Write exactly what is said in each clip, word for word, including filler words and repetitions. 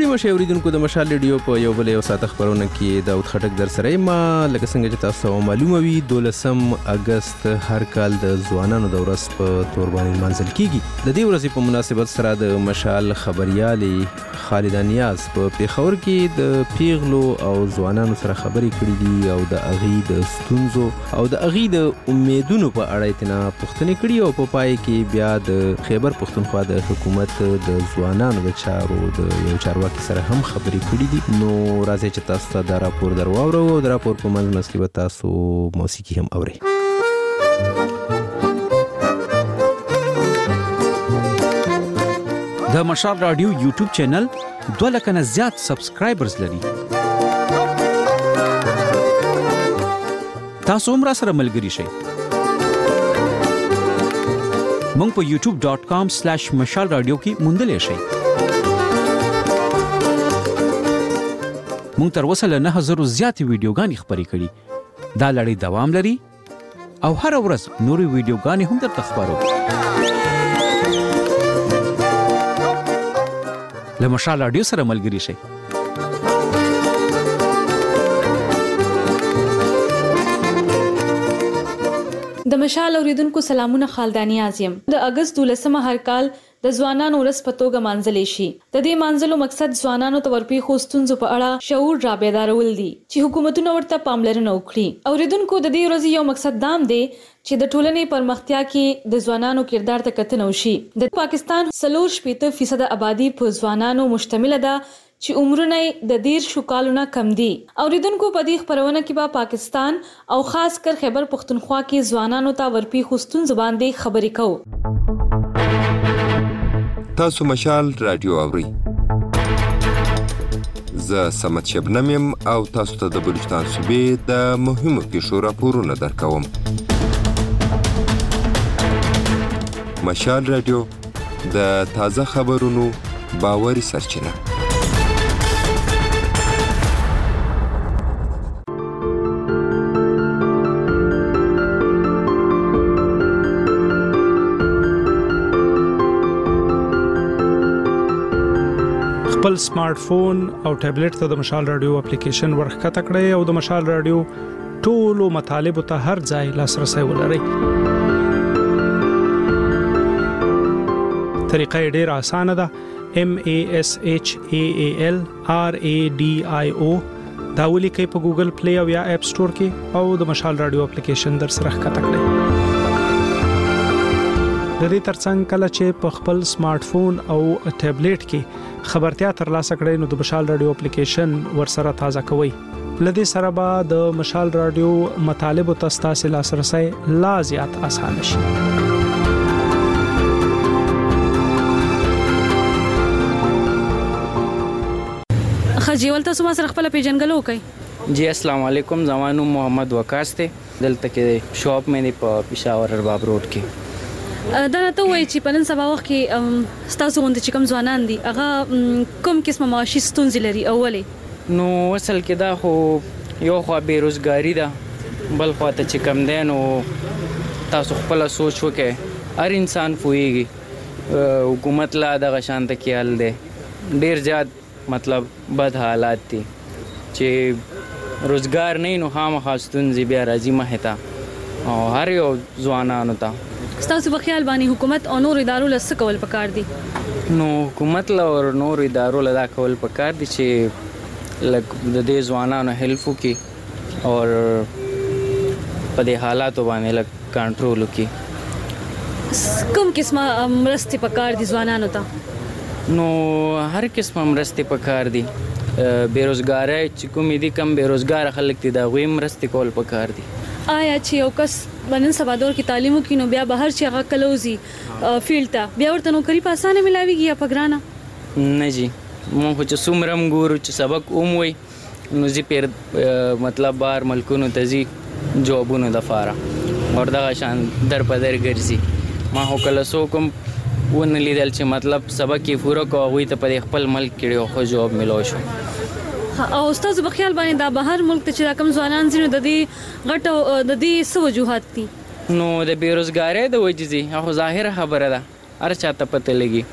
درنو مشاوریدونکو د مشال ریډیو په یو بل یو ساعت خبرونه کې داود خټک در سره ما لکه څنګه چې تاسو معلومه وي دولسم اگست هر کال د ځوانانو د ورځ په تور باندې منځل کیږي. د دې ورځې په مناسبت سره د مشال خبريالي خالد نیاز په پیښور کې د پیغلو او ځوانانو سره خبرې کړې دي او د اغي د ستونزو او د اغي د امیدونو په اړه اتنا پوښتنې کړې او په پای کې بیا د خیبر پښتونخوا د حکومت د ځوانانو د چارو د یو چارواکي سره هم خبرې کړې دي. نو راځي چې تاسو ته دا راپور درواورو او دا راپور په منځ کې به تاسو موسیقي هم اورئ. د مشال رادیو یوټیوب چینل دوه لکه نه زیات سبسکرایبرز لري. تاسو هم را سره ملګري شئ. مونږ په یوټیوب ډاٹ کام سلیش مشال رادیو کې موندلی شئ. مونږ تر اوسه له نه هزارو زیاتې ویډیوګانې خپرې کړي. دا لړۍ دوام لري او هر ورځ نورې ویډیوګانې هم درته خپرو. له مشال رادیو سره ملګري شئ. د مشال اوریدونکو سلامونه، خالدانی اعظم. د اگست دولسمه هر کال د ځوانانو ورځ په توګه مانځلې شي. د دې مانځلو مقصد ځوانانو ته ورپېښو ستونزو په اړه شعور رابیدارول دي چې حکومتونه ورته پاملرنه وکړي. اوریدونکو د دې ورځې یو مقصد دام دی چې د ټولنې پرمختیا کې د ځوانانو کردار ته کتنه وشي. د پاکستان څلور شپېته فیصد آبادی په ځوانانو مشتمل ده چې عمرونه د دیرشو کالونه کم دي. اوریدونکو په دې خبرونه کې به پاکستان او خاص کر خیبر پښتونخوا کې ځوانانو ته ورپېښو ستونزو باندې خبرې کوو. تاسو مشال رادیو اورئ. زه سمت شبنم یم او تاسو ته د بلوچستان صوبې د مهمو پیښو راپورونه درکوم. مشال رادیو د تازه خبرونو باوري سرچینه. خپل سمارټ فون او ټابلیټ ته د مشال رادیو اپلیکیشن ورښکته کړئ او د مشال رادیو ټولو مطالبو ته هر ځای لاسرسی ولرئ. طریقه یې ډېره اسانه ده. M A S H A A L R A D I O دا ولیکئ په ګوګل پلی او یا اپ سټور کې او د مشال رادیو اپلیکیشن در سره ښکته کړئ. د دې ترڅنګ کله چې په خپل سمارټ فون او ټابلیټ کې خبرتیا ترلاسه کړئ نو د مشال رادیو اپلیکیشن ورسره تازه کوئ. لدې سره به د مشال رادیو مطالبو ته ستاسو لاسرسی لا زیات اسانه شي. خجیول تاسو ما سره خپل پیژنګلو کوي. جی السلام علیکم. زمانو محمد وقاص ته دلته کې شاپ مې نه په پېښور ارباب روډ کې. دا ته وایي چې په نن سبا وخت کې ستاسو غونډه چې کوم ځوانان دي هغه کوم قسمه معاشي ستونزې لري؟ اولې نو اصل کې دا خو یو خو بیروزګاری ده، بل خو ته چې کم دی نو تاسو خپل سوچ وکړئ. هر انسان پوهیږي حکومت لا دغه شانته کې حل دی. ډیر زیات مطلب بد حالات دي چې روزګار نه نو خامخا ستونزې بیا راځي مخې ته او هر یو ځوانانو ته. ستاسو په خیال باندې حکومت او نور ادارو له څه کول پکار دي؟ نو حکومت له او نور ادارو له دا کول پکار دي چې لکه د دې ځوانانو هیلپ وکړي او په دې حالاتو باندې لږ کنټرول وکړي. کوم قسمه مرستې پکار دي ځوانانو ته؟ نو هر قسمه مرستې پکار دي. بیروزګاری چې کوم دي کم بیروزګار خلک دي دا غوي مرستې کول پکار دي. آیا چې یو کس بنن سبا دور کې تعلیم وکړي نو بیا بهر چې هغه کلوزي فیلډ ته بیا ورته نوکری په اسانه ملاويږي یا په ګرانه؟ نه جی مونږ چې څومره ګورو چې سبق اوموي نو زی پیر مطلب بار ملکونو ته زی جوابونو د فاره اور دا شان در په در ګرځي. ما هو کله سو کوم ون لیدل چې مطلب سبق یې پوره کوي ته په خپل ملک کې خو جواب ملو شو. او استاد په خیال باندې دا بهر ملک ته چې کوم ځوانان زینو د دې غټو د دې څه وجوهات دي؟ نو د بیروزګاری د وجې هغه ظاهر خبره ده هر چاته پته لګي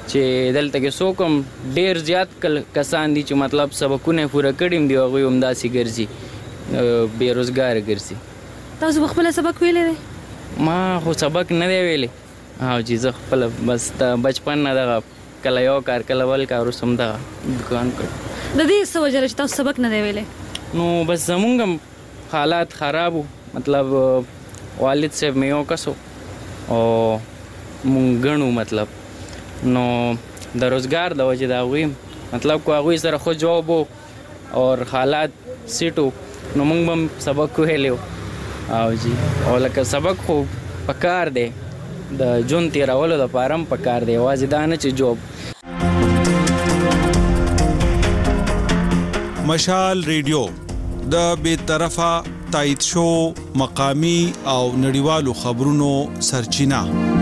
چې دلته کې څوک هم ډېر زیات کسان دي چې مطلب سبقونه پوره کړي هم دي هغوی هم داسې ګرځي بېروزګاره ګرځي. تاسو په خپله سبق ویلی دی؟ ما خو سبق نه دی ویلی او چې زه خپله بس د بچپن نه دغه کله یو کار کله بل کار اوس هم دغه دکان کړ. د دې څه وجه ده چې تاسو سبق نه دی ویلی؟ نو بس زمونږ هم حالات خراب وو، مطلب والد صاحب مې یو کس و او مونږ ګڼو مطلب نو د روزګار د وجې د هغوی مطلب کو هغوی سره خو جواب و اور حالات سیټ و نو مونږ به هم سبق ویلی و او جی او لکه سبق خو پکار دی د ژوند تېرولو دپاره هم پکار دی، یوازې دا نه چې جوب. مشال ریډیو د بې طرفه تایید شو مقامی او نړیوالو خبرونو سرچینه.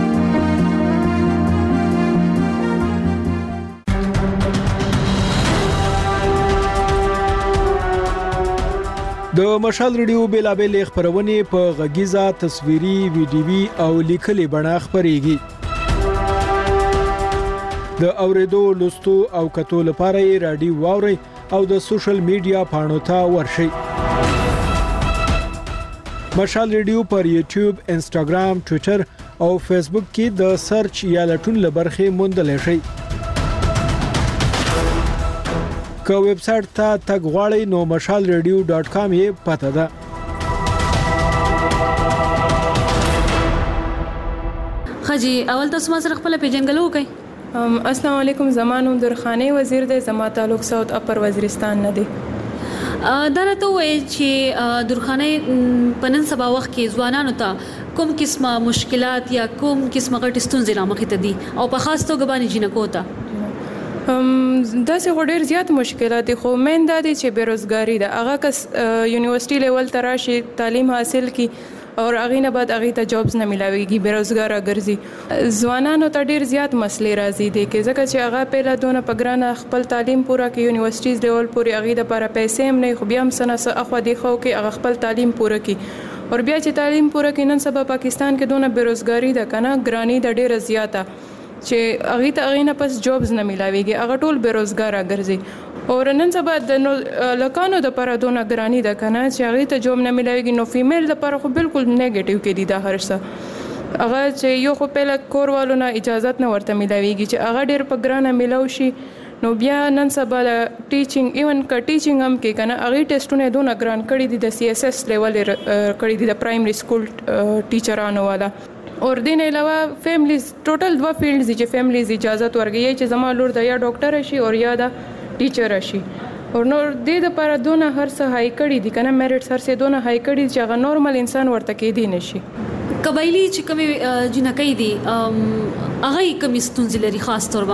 د مشال ریډیو بیلابل خبرونه په غږیزه تصویري ویډیوي او لیکلي بڼه خبريږي. د اوریدو لوستو او کتو لپاره یې رادیو واوري او د سوشل میډیا پاڼو ته ورشئ. مشال ریډیو پر یوټیوب، انسټاګرام، ټوئیټر او فیسبوک کې د سرچ یا لټون لبرخه موندل شي. که ویب سټ ته تګ غواړئ نو مشال ریډیو ډاټ کام یې پته ده. خجی اول تاسو ما سره خپل پیژنګلو کوي. السلام علیکم، زمانو درخانه وزیر د زما تعلق ساوث اپر وزیرستان نه دی. دا راته وایي چې درخانه پنن سبا وخت کې ځوانانو ته کوم قسمه مشکلات یا کوم قسمه غټ ستونزې رامخې ته دي او په خاص توګه باندې جنکو ته هم داسې خو ډېر زیات مشکلات دي، خو مین دا دي چې بیروزګاری ده. هغه کس یونیورسيټي لیول ته راشي، تعلیم حاصل کی اور هغې نه بعد هغې ته جابز نه ملاویږي، بیروزګاره ګرځي. ځوانانو ته ډېر زیات مسلې راځي دي کې ځکه چې هغه پهله دونه په ګرانه خپل تعلیم پوره کړي، یونیورسيټیز لیول پورې هغې دپاره پیسې هم نه، خو بیا هم څه نه څه اخوا دیخوا وکړي هغه خپل تعلیم پوره کړي. اور بیا چې تعلیم پوره کړي، نن سبا پاکستان کې دونه بیروزګاری ده که نه، ګراني ده ډېره زیاته چې هغې ته هغې نه پس جابز نه ملاویږي، هغه ټول بیروزګاره ګرځي. اور نن سبا د لکانو دپاره دونه ګراني ده که نه چې هغې ته جاب نه ملاویږي، نو فیمیل دپاره خو بالکل نیګیټیو کې دي دا هر څه. هغه چې یو خو پهله کور والو نه اجازت نه ورته ملاویږي چې هغه ډېر په ګرانه ملاو شي، نو بیا نن سبا د ټیچینګ ایون که ټیچینګ هم کې که نه هغې ټیسټونه دونه ګران کړي دي، د سی ایس ایس لیول کړي دي د پرایمري سکول ټیچرانو والا. اور دین علاوه فیملیز ټوټل دوه فیلډز دي چې فیملیز اجازت ورکوي چې زما لور د یا ډاکټر شي او یا د ټیچر شي. اور نور دې لپاره دونه هر څه هاي کړي دي کنه، میرټس هر څه دونه هاي کړي چې هغه نورمال انسان ورته کېدی نشي. قبایلی چې کومې جنکۍ دي هغه کومې ستونزې لري خاص تور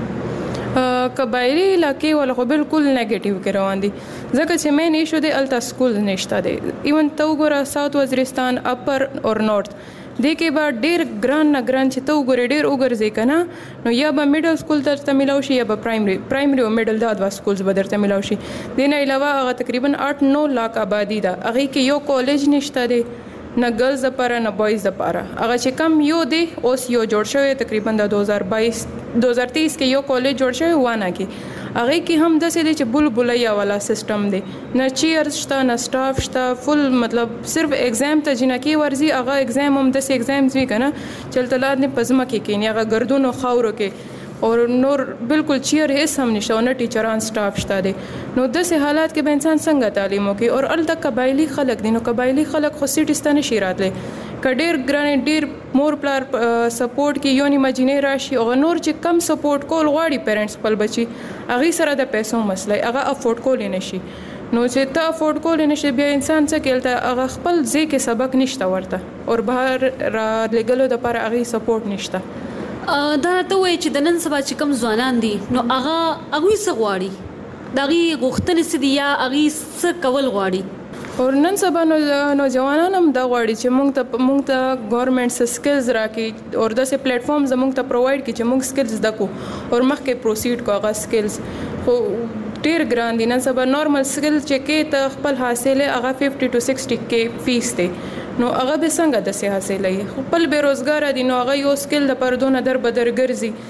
باندې؟ قبایلی علاقې ول خو بالکل نیگیټیو کې روان دي ځکه چې مین ایشو دی التا سکول نشته دی. ایون تو ګوره ساوث وزیرستان، اپر اور نورث دې کې به ډېر ګران نه ګران چې ته وګورې ډېر وګرځې که نه، نو یا به میډل سکول درته میلاو شي یا به پرایمري پرایمري او میډل دا دوه سکولز به درته میلاو شي. دې نه علاوه هغه تقریبا اټ نو لاک آبادي ده، هغې کې یو کالج نشته دی، نه ګرلز دپاره نه بوایز دپاره. هغه چې کم یو دی اوس یو جوړ شوی تقریبا د دو هزار بایس دو هزار تیس کې یو کالج جوړ شوی وانه کې، هغې کې هم داسې دی چې بل بلیا والا سسټم دی، نه چیرز شته نه سټاف شته، فل مطلب صرف ایگزام ته جنکې ورځي، هغه ایگزام هم داسې ایگزامز وي که نه چې هلته لادنې په ځمکې کښېني، هغه ګردونو خاورو کې، اور نور بالکل چیر هیڅ هم نشته او نه ټیچران سټاف شته دی. نو داسې حالات کې به انسان څنګه تعلیم وکړي؟ اور هلته قبایلي خلک دي، نو قبایلي خلک خو سیټیز ته نشي راتلی، که ډېر ګرانې ډېر مور پلار سپورټ کې یو نیمه جینۍ راشي، هغه نور چې کم سپورټ کول غواړي پیرنټس خپل بچي، هغې سره د پیسو مسله هغه افورډ کولی نشي. نو چې ته افورډ کولی نشي بیا انسان څه کوي؟ هلته هغه خپل ځای کې سبق نشته ورته، اور بهر را لېږلو دپاره هغې سپورټ نشته. دا ته وایي چې د نن سبا چې کوم ځوانان دي نو هغه هغوی څه غواړي؟ د هغې غوښتنې څه دي یا هغې څه کول غواړي؟ اور نن سبا نو نوجوانان هم دا غواړي چې موږ ته موږ ته ګورنمنټ څه سکلز راکړي اور داسې پلیټفارم زموږ ته پرووایډ کړي چې موږ سکلز زده کړو اور مخکې پروسیډ کړو. هغه سکلز خو ډېر ګران دي. نن سبا نارمل سکل چې کې ته خپل حاصلې هغه ففټي ټو سکسټي کې فیس دی، نو هغه به څنګه داسې حاصلوي؟ خپل بېروزګاره دي، نو هغه یو سکل دپاره دونه در بدر ګرځي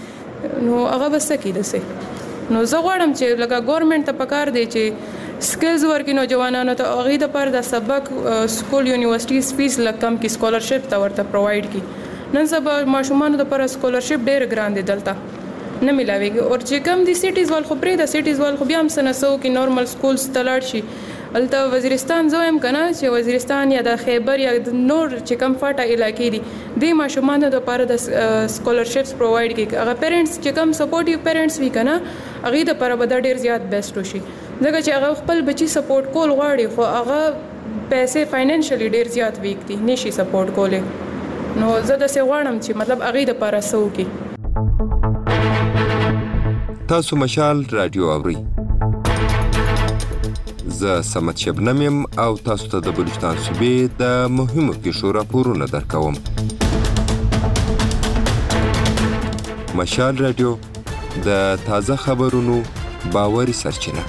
نو هغه بس کېده سي نو زه غواړم چې لکه ګورنمنت ته پکار دی چې سکلز ورکې نوجوانانو ته هغوی دپاره د سبق سکول یونیورسټیز فیس لږ کم کړي سکالرشپ ته ورته پرووایډ کړي نن سبا ماشومانو دپاره سکالرشپ ډېر ګران دی دلته نه میلاویږي او چې کم دي سیټیز وال خو پرېږده سیټیز وال خو بیا هم څه نه څه وکړي نارمل سکولز ته لاړ شي هلته وزیرستان زه وایم که نه چې وزیرستان یا د خیبر یا د نور چې کم فاټه علاقې دي دې ماشومانو دپاره د سکالرشپس پرووایډ کړي هغه پیرنټس چې کم سپورټیو پیرنټس وي که نه هغوی دپاره به دا ډېر زیات بیسټ وشي ځکه چې هغه خپل بچي سپورټ کول غواړي خو هغه پیسې فاینانشلی ډېر زیات ویک دي نشي سپورټ کولی نو زه داسې غواړم چې مطلب هغوی دپاره څه وکړي تاسو مشال رادیو اورئ زه سمت شبنم یم او تاسو ته د بلوچستان صوبې د مهمو پیښو راپورونه درکوم. مشال رادیو د تازه خبرونو باوري سرچینه.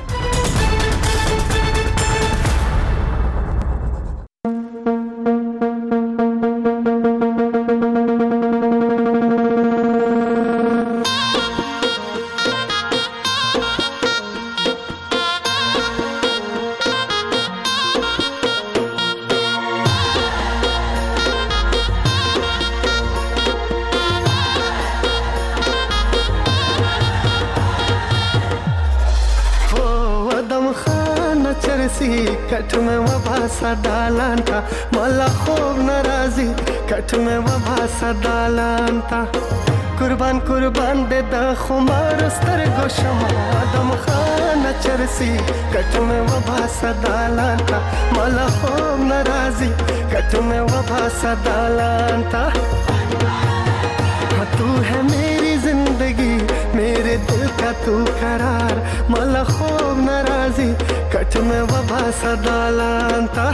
کټ مې وباسه دالان ته مالا خوب ناراضي کټ مې وباسه دالان ته قربان قربان دې د خمار سترګو شمع آدم خان چرسي کټ مې وباسه دالان ته مالا خوب ناراضي کټ مې وباسه دالان ته تو ہے میری زندگی میرے دل کا تو قرار مالا خوب ناراضی کٹ میں وباسا دالان تا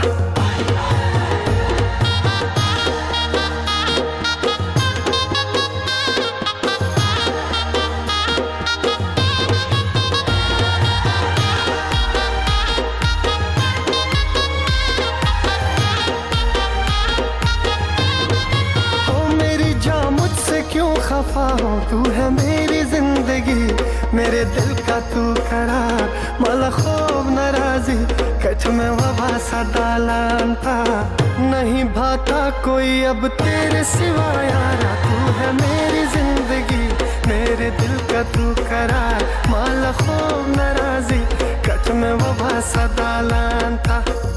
تو ہے میری زندگی میرے دل کا تو قرار مالا خوب ناراضی کچھ میں وباسا دالان تھا نہیں بھاتا کوئی اب تیرے سوا یارا تو ہے میری زندگی میرے دل کا تو قرار مالا خوب ناراضی کچھ میں وباسا دالان تھا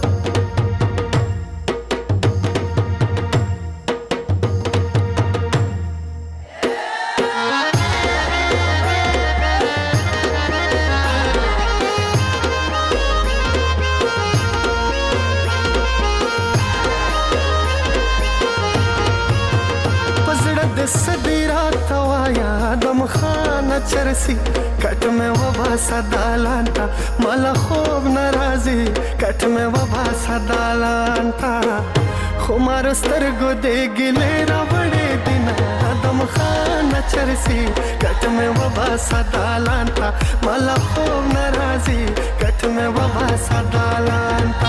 چرسی کٹ میں وباسا دالان تا مالا خوب ناراضی کٹ میں وباسا دالان تا خمار سترگو دے گلے راوڑے دینا آدم خان چرسی کٹ میں وباسا دالان تا مالا خوب ناراضی کٹ میں وباسا دالان تا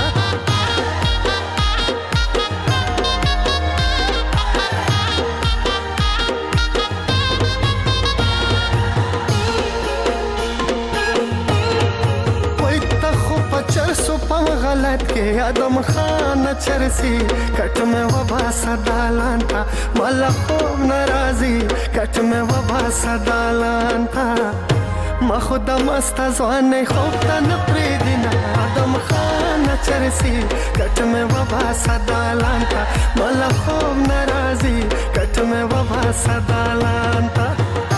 غلط کے آدم خان چرسی کٹ میں وباسا دالان تھا مالا خوب ناراضی کٹ میں وباسا دالان تھا ما خدا مستا زوانے خوب تا نپری دینا آدم خان چرسی کٹ میں وباسا دالان تھا مالا خوب ناراضی کٹ میں وباسا دالان تھا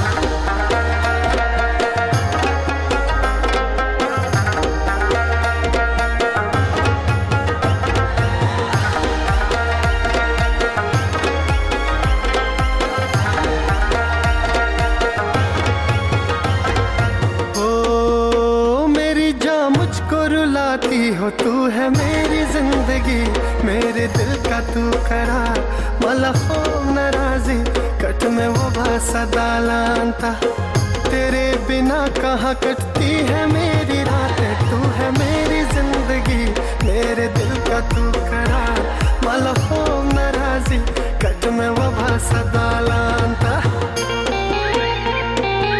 ہو تو ہے میری زندگی میرے دل کا تو قرار مالا خوب ناراضی کٹ میں وباسا دالان تھا تیرے بنا کہاں کٹتی ہے میری راتیں تو ہے میری زندگی میرے دل کا تو قرار مالا خوب ناراضی کٹ میں وباسا دالان تھا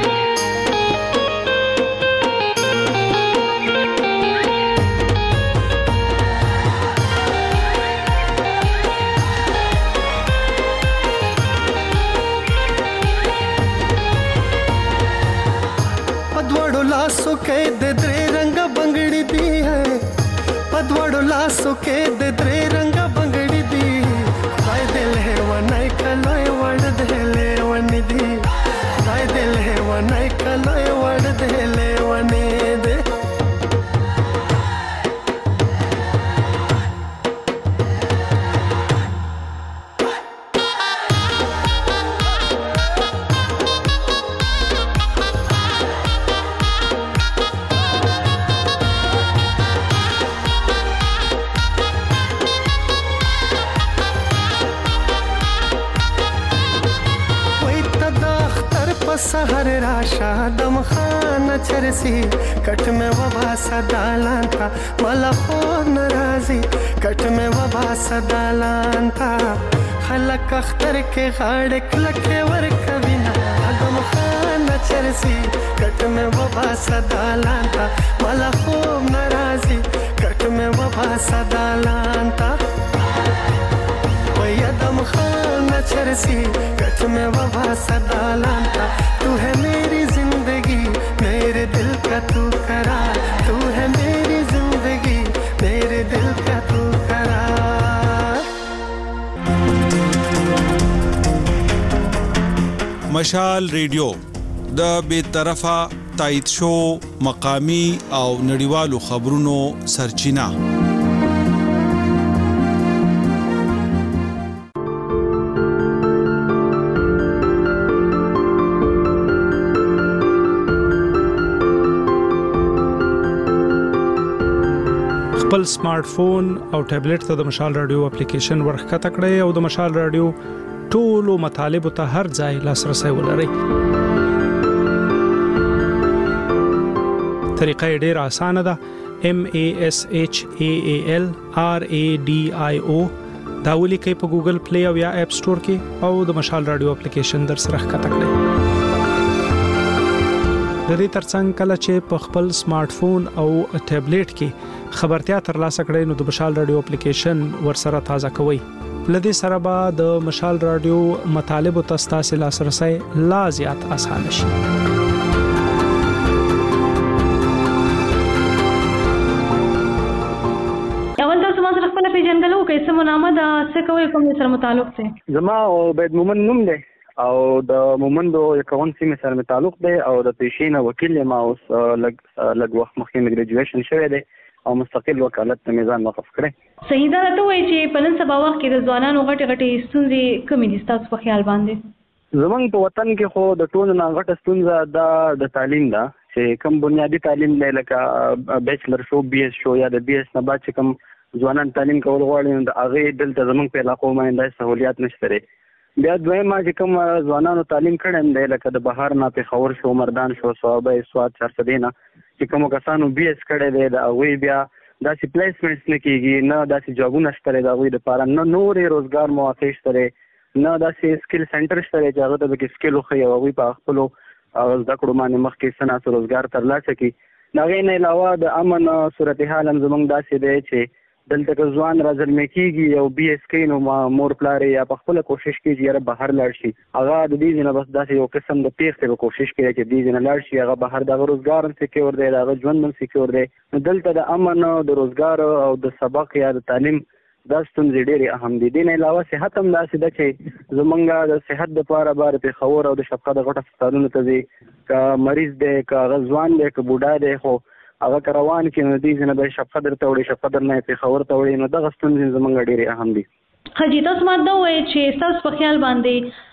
لاسو کې د درې رنګه بنګړي دي خدای دې لیونی کلوی وړ دې لیونی دي خدای دې لیونی کلوی وړ دې لیونی دي سحر راشا دم خانه چرسی کټ مې وبا سدالان تا ملا خو ناراضي کټ مې وبا سدالان تا خلک اختر کې غاړه کلکه ور کوینا دم خانه چرسی کټ مې وبا سدالان تا ملا خو ناراضي کټ مې وبا سدالان تا ویا دم خانه چرسی کټ مې وبا سدالان تا तू है मेरी जिंदगी मेरे दिल का तू करार तू है मेरी जिंदगी मेरे दिल का तू करार مشال ریډیو د بے طرفه تایید شو مقامی او نړیوالو خبرونو سرچینه خپل سمارټ فون او ټابلیټ ته د مشال رادیو اپلیکیشن ورخکته کړئ او د مشال رادیو ټولو مطالبه ته هر ځای لاسرسي ولرئ. طریقه ډیره اسانه ده. M A S H A A L R A D I O دا ولیکئ په ګوګل پلی او یا اپ سٹور کې او د مشال رادیو اپلیکیشن در سره ښکته کړئ. د دې ترڅنګ کله چې په خپل سمارټ فون او ټابلیټ کې خبرتیا ترلاسه کړئ نو د مشال رادیو اپلیکیشن ورسره تازه کوئ. لدې سره به د مشال رادیو مطالبه تاسو ته لاسرسي لا زیات آسان شي. اول تاسو ما سره خپل پیژنګلو کې سمو نامه دا څه کوي کوم سره متعلق دی؟ زما عبید مومن نوم دی او د مومندو یکون سیمه سره تعلق دی او د پیشینه وکیل ما اوس لګ لګ وخت مخکې ګریجویشن شوی دی او مستقل وکالت ته میزان وقف کړی. صحیح ده ته وایي چې په نن سبا وخت کې د ځوانانو غټ غټې ستونزې کمې دي تاسو په خیال باندې؟ زمونږ په وطن کې خو د ټولو نه غټه ستونزه دا د تعلیم ده چې کوم بنیادی تعلیم دی لکه بیچلر شو بي اس شو یا د بي اس نه بعد چې کوم ځوانان تعلیم کول غواړي نو د هغې دلته زمونږ په علاقو باندې سہولیات نشته دی. بیا دویمه چې کوم ځوانانو تعلیم کړی دی لکه د بهر نه پېښور شو مردان شو صوابه سوات چارسدې نه چې کوم کسانو بي اس کړی دی د هغوی بیا داسې پلیسمنټس نه کېږي نه داسې جابونه شته دی د هغوی دپاره نه نورې روزګار مواقع شته دی نه داسې سکل سنټر شته دی چې هغه ته پکې سکل وښیي او هغوی په خپلو زده کړو باندې مخکې څه ناڅه روزګار ترلاسه کړي. د هغې نه علاوه د امن صورتحال هم زموږ داسې دی چې دلته که ځوان راځلمی کېږي او بي اس کوي نو مور پلار یا په خپله کوشش کوي چې یاره بهر لاړ شي هغه د دې ځای نه بس داسې یو قسم د تېښتې به کوشش کوي چې دې ځای نه لاړ شي هغه بهر د هغه روزګار هم سکیور دی د هغه ژوند هم سکیور دی. نو دلته د امن د روزګار او د سبق یا د تعلیم دا ستونزې ډېرې اهم دي. دې نه علاوه صحت هم داسې ده چې زمونږ د صحت دپاره بار پېښور او د شفقت د غټو هسپتالونو ته ځي که مریض دی که هغه ځوان دی که بوډا دی خو هغه که روان کړي نو دې ځای نه به یې شفقدر ته وړي شفقدر نه یې پېښور ته وړي نو دغه ستونزې زمونږ ډېرې اهم دي. حاجي تاسو ماته دا ووایئ چې ستاسو په خیال باندې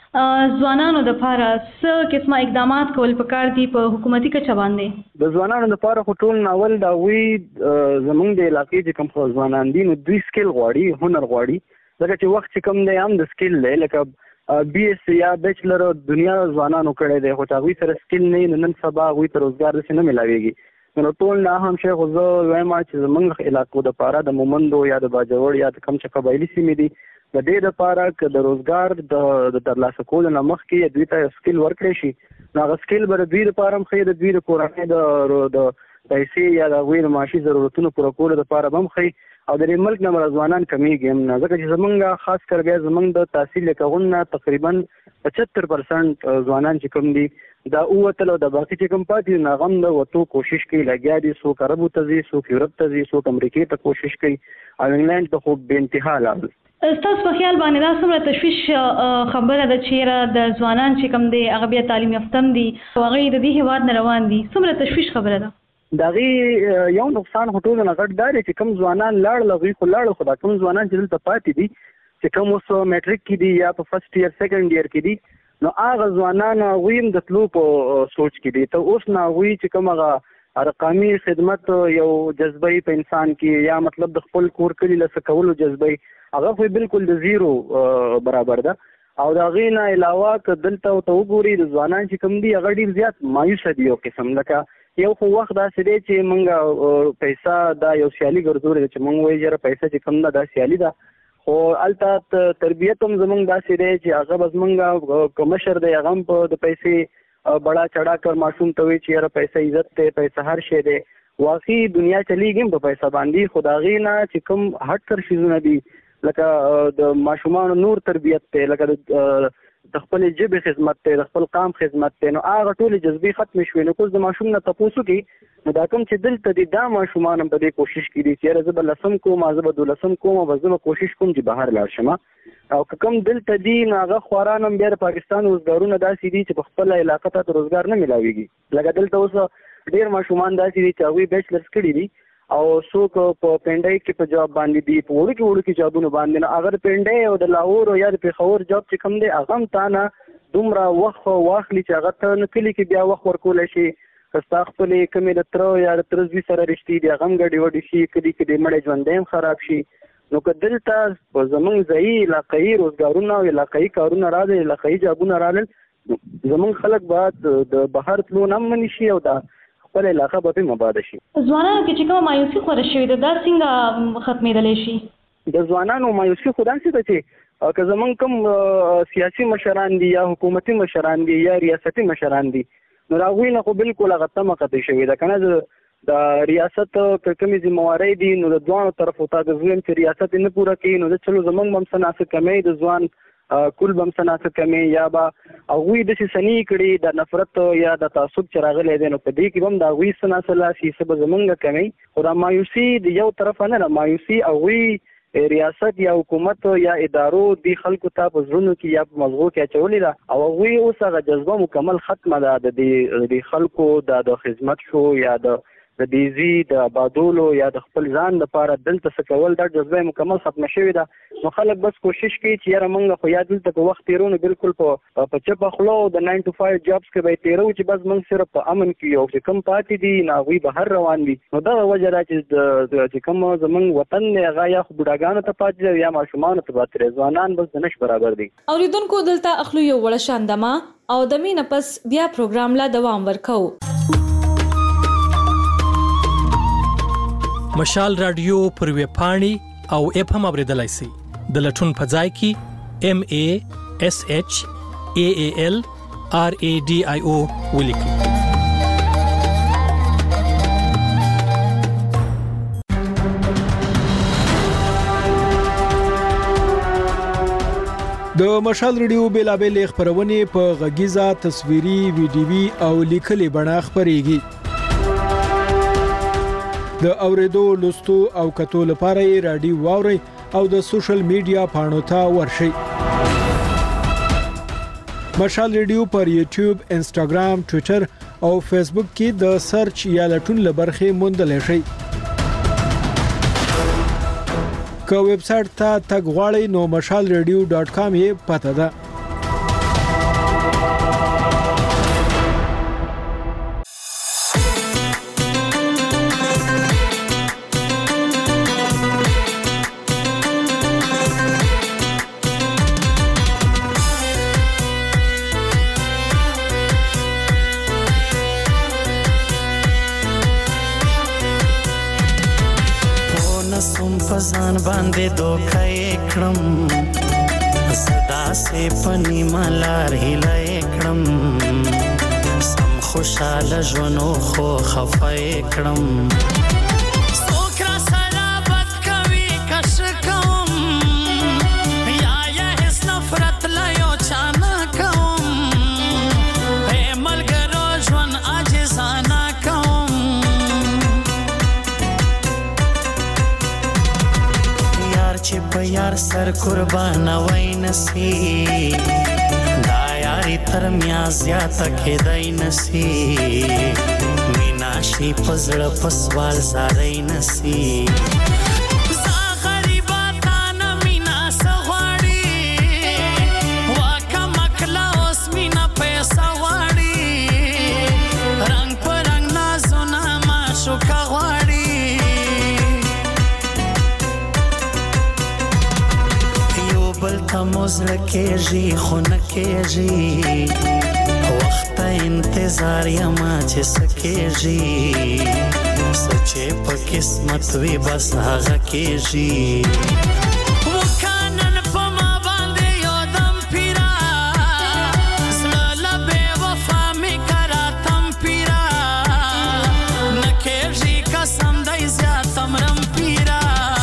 ځوانانو دپاره څه قسمه اقدامات کول پکار دي په حکومتي کچه باندې؟ د ځوانانو دپاره خو ټول ناول د هغوی زمونږ د علاقې چې کوم ځوانان دي نو دوی سکل غواړي هنر غواړي ځکه چې وخت چې کوم دی هم د سکل دی لکه بي اس یا بیچلر دنیا ځوانانو کړی دی خو چې هغوی سره سکل نه وي نو نن سبا هغوی ته روزګار داسې نه میلاویږي. نو ټول نه هم شی خو زه وایم چې زمونږ علاقو دپاره د مومندو یا د باجوړ یا د کوم چې قبایلي سیمې دي د دې دپاره که د روزګار د ترلاسه کولو نه مخکې دوی ته یو سکل ورکړی شي نو هغه سکل به د دوی دپاره هم ښیي د دوی د کورنۍ د پیسې یا د هغوی د معاشي ضرورتونو پوره کولو دپاره به هم ښیي او د دې ملک نه به ځوانان کمیږي هم نه ځکه چې زمونږ خاص کر بیا زمونږ د تحصیل یکغون نه تقریبا پچهتر پرسنټ ځوانان چې کوم دي دا اوتل او د باقي چې کوم پاتې نه غم د وتو کوشش کوي لګیا دي څوک عربو ته ځي څوک یورپ ته ځي څوک امریکې ته کوشش کوي او انګلند ته خو بې انتها لاړل. تاسو په خیال باندې دا څومره تشویش خبره ده چې د ځوانان چې کوم دي هغه بیا تعلیم یافتم دي او هغه د دې هیواد نه روان دي څومره تشویش خبره ده؟ دا غي یو نقصان هټول نه غټ دار چې کوم ځوانان لاړ لغوي خو لاړ خو دا کوم ځوانان چې دلته پاتې دي چې کوم اوس میټریک کې دي یا په فرست ایئر سیکنډ ایئر کې دي نو هغه ځوانان ویم د تلو په سوچ کې دي ته اوس نه وی چې کوم هغه رقمي خدمت یو جذبه په انسان کې یا مطلب د خپل کور کلی لسه کولو جذبه هغه خو بالکل د زیرو برابر ده او دا غینه علاوه ک دلته او ته وګوري د ځوانان چې کوم دي هغه ډیر زیات مایوس دي او قسم لکه یو خو وخت دا سړي چې مونږه پیسې دا یو سیالي ګرځول چې مونږ وایي چې پیسې چې کوم دا سیالي ده خو الته تربیت هم زمونږ دا سړي چې هغه بس مونږه کمشر دی هغه په د پیسې بڑا چڑھا کر معصوم ته وی چې را پیسې عزت ته پیسې هر شی دی واقعي دنیا چلیږي په پیسې باندې خدای نه چې کوم هټ تر شیزونه دي لکه د ماشومان نور تربیت ته لکه د خپل جبه خدمت ته د خپل قام خدمت ته نو هغه ټول جذبي ختم شوي نو کوم د ماشوم نه تاسو کې نو دا کوم چې دلته د دا ماشومان په دې کوشش کوي چې زه بل لسم کوم زه بل لسم کوم او زه کوشش کوم چې بهر لاړ شم او کوم دلته دی نو هغه خوارانم بیا پاکستان روزګارونه داسې دي چې په خپل علاقه ته روزګار نه ملاويږي لکه دلته اوس ډیر ماشومان داسې دي چې هغه بیچلرز کړي دي او څوک په پنډای کې په جواب باندې دی په وړو کې وړو کې جوابونه باندې نه اگر پنډای او د لاهور او یا د پیښور جواب چې کوم دی هغه تا نه دومره وخت واخلي چې هغه ته نه کلی کې بیا وخت ورکول شي کستا خپل کمی د تر یا د ترزوی سره رښتې دی هغه غړي وړي شي کلی کې د مړ ژوندیم خراب شي نو کدلته په زمونږ ځای علاقايي روزګارونه او علاقايي کارونه راځي علاقايي جابونه راځي زمونږ خلک بعد د بهر تلو نه مني شي او دا خپل علاقه به مباده شي. ځوانانو کې چې کوم مایوسي خوره شوې ده دا څنګه ختمېدلی شي؟ د ځوانانو مایوسي خو داسې ده چې که زمونږ کوم سیاسي مشران دي یا حکومتي مشران دي یا ریاستي مشران دي نو د هغوی نه خو بالکل هغه تمه قطعي شوې ده که نه د ریاست که کومې ذمهوارۍ دي نو د دواړو طرفو ته د زویم چې ریاست یې نه پوره کوي نو د چلو زمونږ به هم څه ناسه کمی د ځوان کل بم سناسه کمی یا با هغوی داسې سني کړي د نفرت یا د تعصب چې راغلی دی نو په دې کې به هم د هغوی څه ناسه لاسي څه به زمونږ کوي خو دا مایوسي د یو طرفه نه ده مایوسي هغوی ریاست یا حکومت یا ادارو دی خلکو ته په زړونو کې یا په مغزو کې اچولې ده او هغوی اوس هغه جذبه مکمل ختمه ده د دې خلکو د خدمت شو یا د د دیزی د آبادولو یا د خپل ځان لپاره دلته څه کول دا جذبه مکمل ختمه شوې ده نو خلک بس کوشش کوي چې یاره موږ خو یا دلته په وخت تیرو نو بالکل په په چپه خوله د ناین ټو فایو جابس کې به تیرو چې بس موږ صرف په امن کې یو چې کم پاتې دي نو هغوی بهر روان دي نو دغه وجه ده چې چې کوم زموږ وطن دی هغه یا خو بوډاګانو ته پاتې دی یا ماشومانو ته پاتې دی ځوانان بس د نش برابر دي. اوریدونکو دلته اخلو یو وړه شاندما او د مینه پس بیا پروګرام لا دوام ورکو. مشال رادیو پر ویب پاڼې او اپ هم اوریدلای شئ د لټون په ځای کې ام ای اس ایچ ای ای ال آر ای ډي آی او ولیکئ. د مشال رادیو بیلابل خبرونه په غږیزه تصویري ویډیوي او لیکلي بڼه خبريږي. د اوریدو لوستو او کتو لپاره رادیو واوري او د سوشل میډیا پاڼو ته ورشئ. مشال رادیو پر یوټیوب، انسټاګرام، ټوئیټر او فیسبوک کې د سرچ یا لټون لبرخه موندل شئ. که ویب سټ ته تګ غواړئ نو مشال رادیو ډاټ کام یې پته ده. فزان باندې دوکې کړم صدا سه پنی ملار هلای کړم سم خوشاله ژوندو خو خفای کړم سوکرا سره بد کوي کش کوم یا یا هیڅ نفرت لا یو چانه کوم اے ملګری چې په یار سر قربان وای نسی دا یاری تر میا زیاته کېدای نسی مینا شي پزړه پسوال زارای نسی موزړه کېږي خو نه کېږي وخت انتظار یما چې سکېږي سچې په قسمت وي بس هغه کېږي وکانن په ما باندې یو دم پیرا زړه له بې وفا مې کرا تم پیرا نه کېږي قسم دی زیات امرم پیرا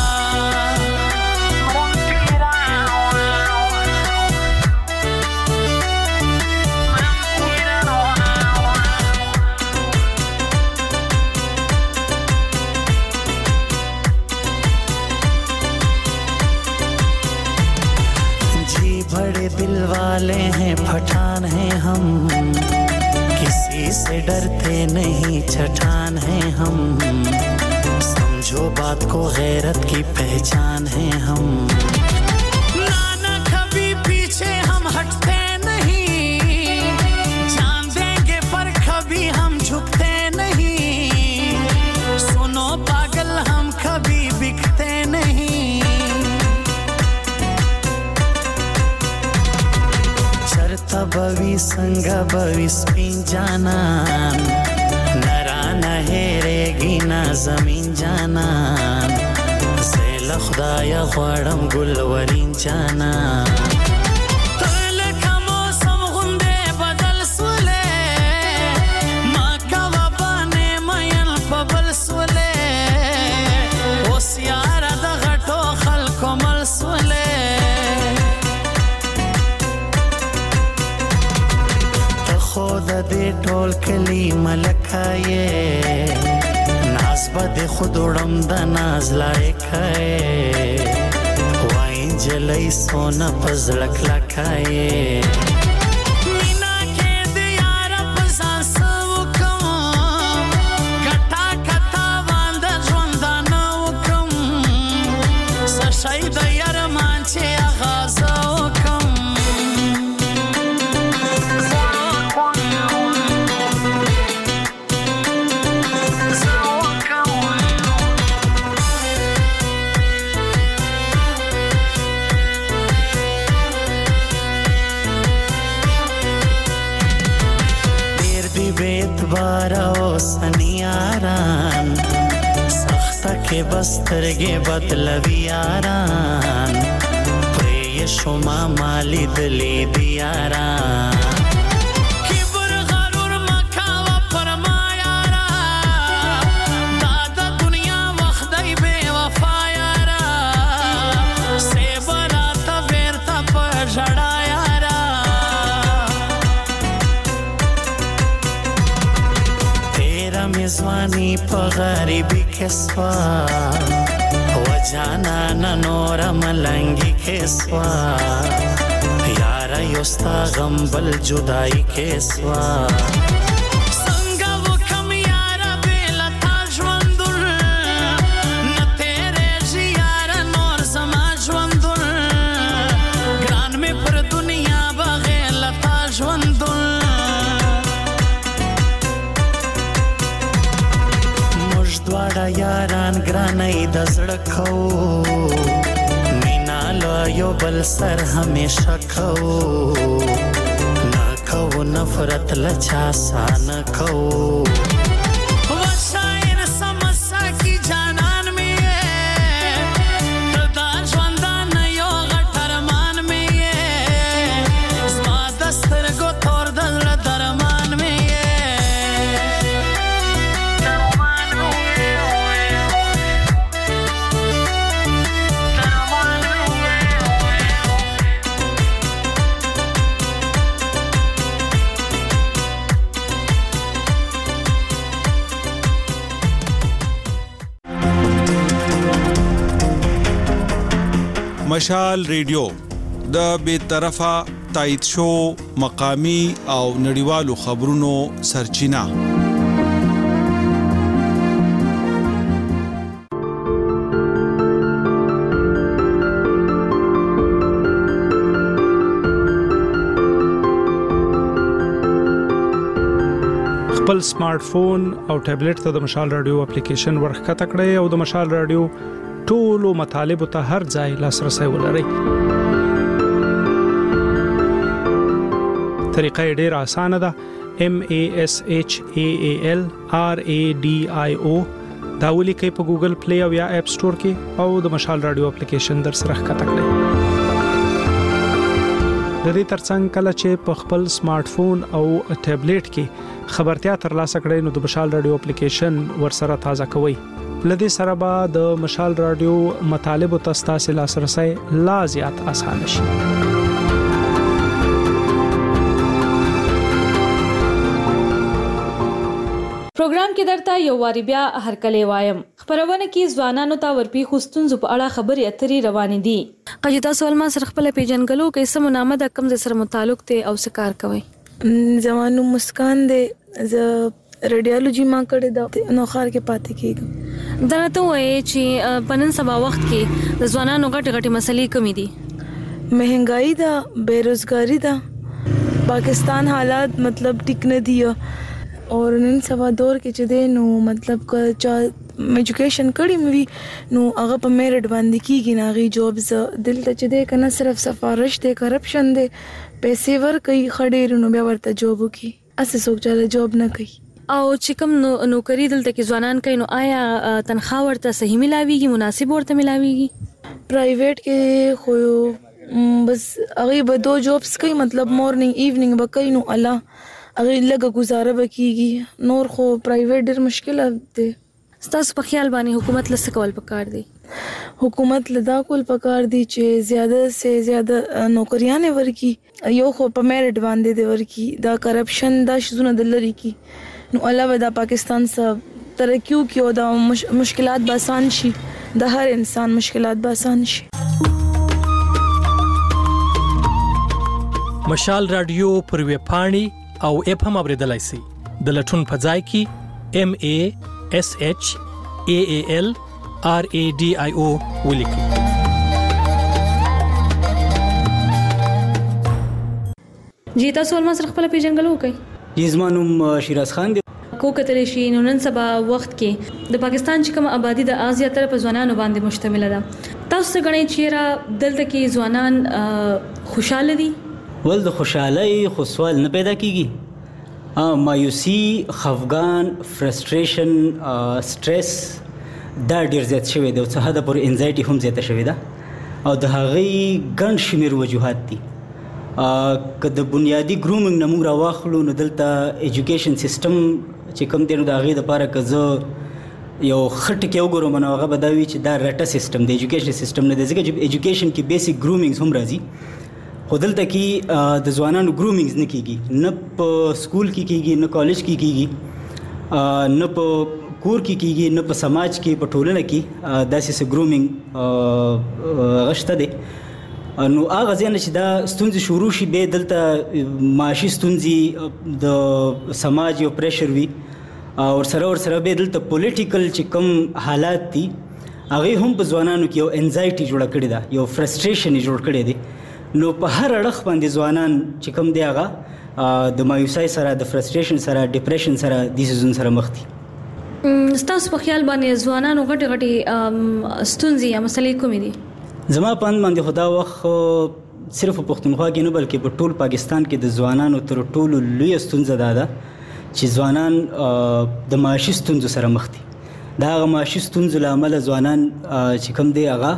दिल वाले हैं पठान हैं हम किसी से डरते नहीं चट्टान हैं हम समझो बात को गैरत की पहचान हैं हम नाना कभी पीछे हम हटते नहीं जान देंगे पर कभी हम झुकते नहीं सुनो पागल हम कभी बिकते नहीं बवी संग बवी स्पिन जाना नरा नहेरेगी ना जमीन जाना زیل خدای غواړم ګلورین جانا تل کومسم غوندې بدل سولې ما کوا باندې مېن په بل سولې اوس یار د غټو خلکو مل سولې خود دې ټول کلی ملکایې ناز بده خود وړم د ناز لایکایې وای جلای سونا پزړک لکایې مینا کې دې یار په ځان وکم کټا کټا باند ژوند نه وکم سشای د یار مان چې آغاز وکم بارا او سنیاران سخته کې بسترګې بدلوي یاران پرې شما مالی دلی دیاران کبر غرور مکاوه پر ما یارا دا د دنیا وخت دی بے وفا یارا سیبرا تا بیرتا په ژړا میزوانی په غریبی کې سوا و جانا نور ملنګي کې سوا یارا یوستا غم بل جدائی کې سوا څنګه وکم یارا بلا تا ژوندون نه تیرې شي یارا نور زما ژوندون ګران مې پر دنیا بغیر تا ژوندون دواړه یاران ګرانۍ د زړه کو مینا له یو بل سر همیشه کو نه کو نفرت له چا سان کو وشایر سمسا کی جانان می دا ژوندان یو غټ ارمان می زما دسترګو تور د زړه درمان می مشال ریډیو د بے طرفه تایید شو مقامی او نړیوالو خبرونو سرچینه. خپل سمارټ فون او ټابلیټ ته د مشال رادیو اپلیکیشن ورخکته کړئ او د مشال رادیو ټولو مطالبه ته هر ځای لاسرسي ولرئ. طریقه ډیره اسانه ده. M A S H A A L R A D I O دا ولیکئ په ګوګل پلی او یا اپ سٹور کې او د مشال رادیو اپلیکیشن در سره ښکته کړئ. د دې ترڅنګ کله چې په خپل سمارټ فون او ټابلیټ کې خبرتیا ترلاسه کړئ نو د مشال رادیو اپلیکیشن ورسره تازه کوئ. لدې سره به د مشال رادیو مطالب او تاسو لاسرسي لا زیات اسانه شي. پروګرام کې درته یو واری بیا هرکلی وایم. خبرونه کې ځوانانو ته ورپی خوستونزو په اړه خبرې اترې روانې دي. قجتا سوال ما سره خپل پیژنګلو کې سم نامه د کم سره متعلق ته او سکار کوي. زمانو مسکان دې ز ریډیولوژي ما کړې دا نو خار کې پاتې کېږم. دا ته وایي چې پنن سبا وخت کې د ځوانانو غټ غټ مسلې کمی دي. مهنګائی دا، بیروزګاری دا، پاکستان حالات مطلب ټیک نه دی اور نن سبا دور کې چې دی نو مطلب که چا ایجوکیشن کړی مې نو هغه په میرټ باندې کیږي نه غي جابز دلته چې دی کنه صرف سفارش دی، کرپشن دی، پیسې ورکوي خډیر نو بیا ورته جاب وکي اسه څوک چاله جاب نه کوي. او چې کوم نوکری دلته کې ځوانان کوي نو آیا تنخواه ورته صحیح ملاويږي، مناسب ورته ملاويږي؟ پرایویټ کې خو بس هغه به دو جابس کوي مطلب مورنینګ ایونینګ به کوي نو الله هغه لګه گزاره وکيږي. نور خو پرایویټ ډېر مشکل دی. ستاسو په خیال باندې حکومت لسه کول پکار دی؟ حکومت لدا کول پکار دی چې زیاده سے زیاده نوکریاں ورکی، یو خو په میرټ باندې دی ورکی، دا کرپشن دا شزونه د لری کی نو علاوه دا پاکستان سره ترقیو کې او دا مش... مشکلات به آسان شي، د هر انسان مشکلات به آسان شي. مشال رادیو پر ویب پاڼې او اپ هم اوریدلای شئ. د لټون په ځای کې M A S H A A L R A D I O ولیکئ. جی تاسو ولما سره خپل پیژنګلو کوي؟ جی زما نوم شیراز خان دی. کو کتل شي نو نن سبا وخت کې د پاکستان چې کوم آبادی د ازیا تر په ځوانانو باندې مشتمل ده. تاسو غنئ چیرې دلته کې ځوانان خوشاله دي؟ ول د خوشحالي خو سوال نه پیدا کیږي. مایوسی، خفګان، فرستریشن، سټرس دا ډیر زیات شوی دی او څه حد پورې انزایټي هم زیاته شوې ده او د هغې ګڼ شمېر وجوهات دي. که د بنیادي ګرومینګ نه موږ راواخلو نو دلته ایجوکیشن سیستم چې کوم دی نو د هغې دپاره که زه یو ښه ټکي وګورم نو هغه به دا وي چې دا رټه سیستم د ایجوکیشن سیستم نه دی، ځکه چې ایجوکیشن کې بیسیک ګرومینګز هم راځي خو دلته کې د ځوانانو ګرومینګز نه کیږي، نه په سکول کې کیږي، نه کالج کې کیږي، نه په کور کې کیږي، نه په سماج کې، په ټولنه کې داسې څه ګرومینګ هغه شته دی. نو هغه ځای نه چې دا ستونزې شروع شي بیا دلته معاشي ستونزې د سماج یو پریشر وي او ورسره ورسره بیا دلته پولیټیکل چې کوم حالات دي هغې هم په ځوانانو کې یو انزایټي جوړه کړې ده، یو فرسټریشن یې جوړ کړی دی. نو په هر اړخ باندې ځوانان چې کوم دی هغه د مایوسۍ سره، د فرسټریشن سره، ډپریشن سره، دې څیزونو سره مخ دي. ستاسو په خیال باندې ځوانانو غټې غټې ستونزې یا مسلې کومې دي؟ زما په اند باندې خو دا وخت صرف په پښتونخوا کې نه بلکې په ټول پاکستان کې د ځوانانو تر ټولو لویه ستونزه دا ده چې ځوانان د معاشي ستونزو سره مخ دي. د هغه معاشي ستونزو له امله ځوانان چې کوم دی هغه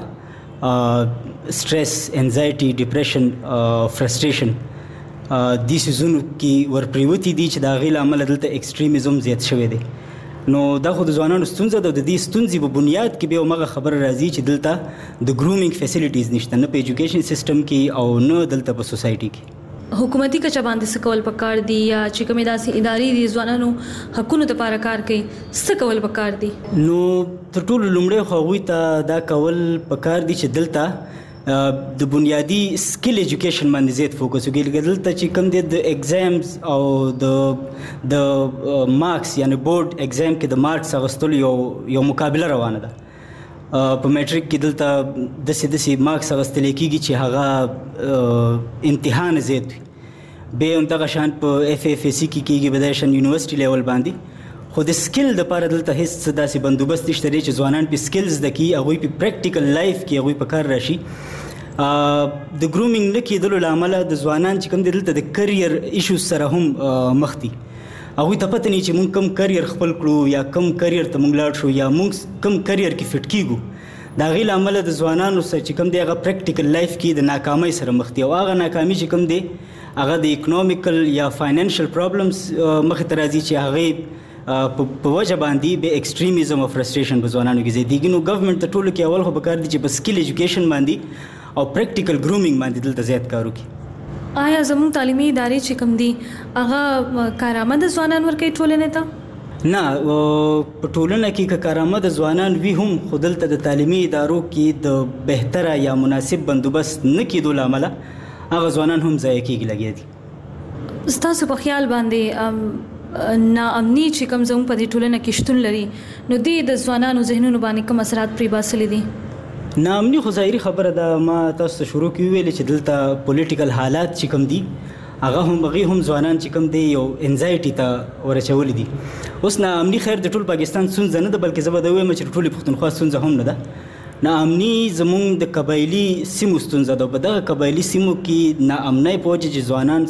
سټرس، انزایټي، ډپریشن، فرسټریشن دې څیزونو کې ورپریوتي دي چې د هغې له امله دلته ایکسټریمزم زیات شوی دی. نو دا خو د ځوانانو ستونزه ده. د دې ستونزې په بنیاد کې بیا همغه خبره راځي چې دلته د ګرومینګ فیسیلیټیز نشته، نه په ایجوکیشن سیستم کې او نه دلته په سوسایټي کې. حکومتي کچه باندې څه کول پکار دي یا چې کومې داسې ادارې دي ځوانانو حقونو لپاره کار کوي څه کول پکار دي؟ نو تر ټولو لومړی خو هغوی ته دا کول پکار دي چې دلته د بنیادی سکل ایجوکیشن باندې زیات فوکس وکړي. دلته چې کوم د ایگزامز او د د مارکس یعنی بورډ ایگزام کې د مارکس اغوستلو یو یو مقابله روانه ده. په میټریک کې دلته داسې داسې مارکس اغوستل کېږي چې هغه امتحان زیات وي. بیا همدغه شان په اف اف سی کې کېږي بدای شان یونیورسټي لیول باندې. خو د سکل دپاره دلته هېڅ داسې بندوبست نشته دی چې ځوانان پې سکل زده کړي، هغوی پې پریکټیکل لایف کې هغوی په کار راشي. د ګرومینګ نه کېدلو له امله د ځوانان چې کوم دی دلته د کریر ایشوز سره هم مخ دي. هغوی ته پته نه چې موږ کوم کریر خپل کړو یا کوم کریر ته موږ لاړ شو یا موږ کوم کریر کې فټ کېږو. د هغې له امله د ځوانانو سره چې کوم دی هغه پریکټیکل لایف کې د ناکامۍ سره مخ دي، او هغه ناکامي چې کوم دی هغه د اکنومیکل یا فاینانشل پرابلمز مخې ته راځي چې هغې په وجه باندې به ایکسټریمیزم او فرسټریشن په ځوانانو کې زیاتېږي. نو ګورنمنټ ته ټولو کې اول خو پکار دي چې په سکل ایجوکیشن باندې او پریکټیکل ګرومینګ باندې دلته زیات کار وکړي. آیا زموږ تعلیمي ادارې چې کوم دي هغه کارآمده ځوانان ورکوي ټولنې ته؟ نه، په ټولنه کې که کارآمده ځوانان وي هم، خو دلته د تعلیمي ادارو کې د بهتره یا مناسب بندوبست نه کېدو له امله هغه ځوانان هم ضایع کېږي لګیا دي. ستاسو په خیال باندې ناامني چې کوم زموږ په دې ټولنه کې شتون لري نو دې د ځوانانو ذهنونو باندې کوم اثرات پرې باسلي دي؟ ناامني خو ظاهري خبره ده. ما تاسو ته شروع کې ویلې چې دلته پولیټیکل حالات چې کوم دي هغه هم هغې هم ځوانان چې کوم دی یو انزایټي ته ورچولی دي. اوس ناامني خیر د ټول پاکستان ستونزه نه ده، بلکې زه به دا ووایم چې د ټولې پښتونخوا ستونزه هم نه ده. ناامني زمونږ د قبایلي سیمو ستونزه ده. په دغه قبایلي سیمو کې ناامنۍ په وجه چې ځوانان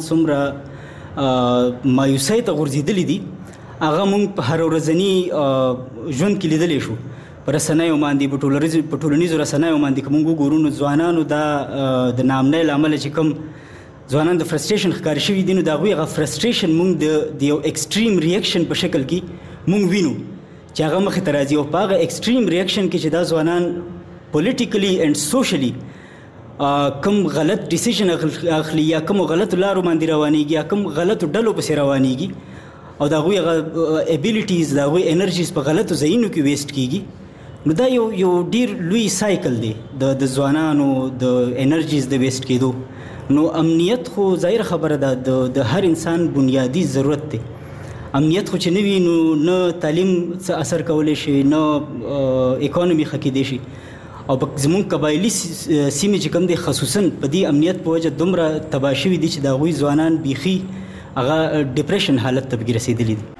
څومره مایوسۍ ته غورځېدلي دي هغه مونږ په هر ورځني ژوند کې لیدلی شو. په رسنیو باندې په ټولنیزو رسنیو باندې که مونږ وګورو نو ځوانانو دا د ناامنۍ له امله چې کوم ځوانان د فرسټریشن ښکاره شوي دي نو د هغوی هغه فرسټریشن مونږ د یو ایکسټریم ریاکشن په شکل کې مونږ وینو چې هغه مخې ته راځي. او په هغه ایکسټریم ریاکشن کې چې دا ځوانان پولیټیکلی اینډ سوشلی کوم غلط ډیسیژن اخلي یا کوم غلطو لارو باندې روانېږي یا کوم غلطو ډلو پسې روانېږي او د هغوی هغه ایبیلیټیز د هغوی انرژیز په غلطو ځایونو کې ویسټ کېږي. نو دا یو یو ډیر لوی سایکل دی د د ځوانانو د انرژیز د ویسټ کېدو. نو امنیت خو ظاهر خبره ده د د هر انسان بنیادی ضرورت دی. امنیت خو چې نه وي نو نه تعلیم څه اثر کولی شي، نه اکانومي ښه کېدی شي. او زمونږ قبایلي سیمې چې کوم دی خصوصا په دې امنیت په وجه دومره تباه شوي دي چې د هغوی ځوانان بیخي هغه ډپریشن حالت ته پکې رسېدلي دي.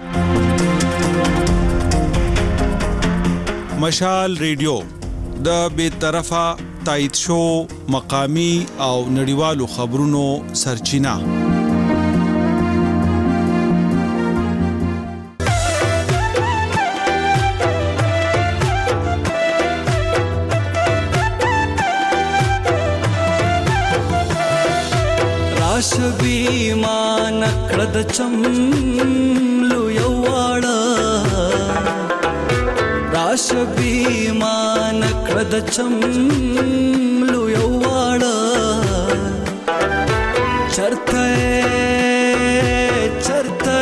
مشال ریډیو د بې طرفه تایید شو مقامی او نړیوالو خبرونو سرچینه. راشبی مان کړه د چملو یو واړه راشبی مان کړه د چملو یو واړه چرته چرته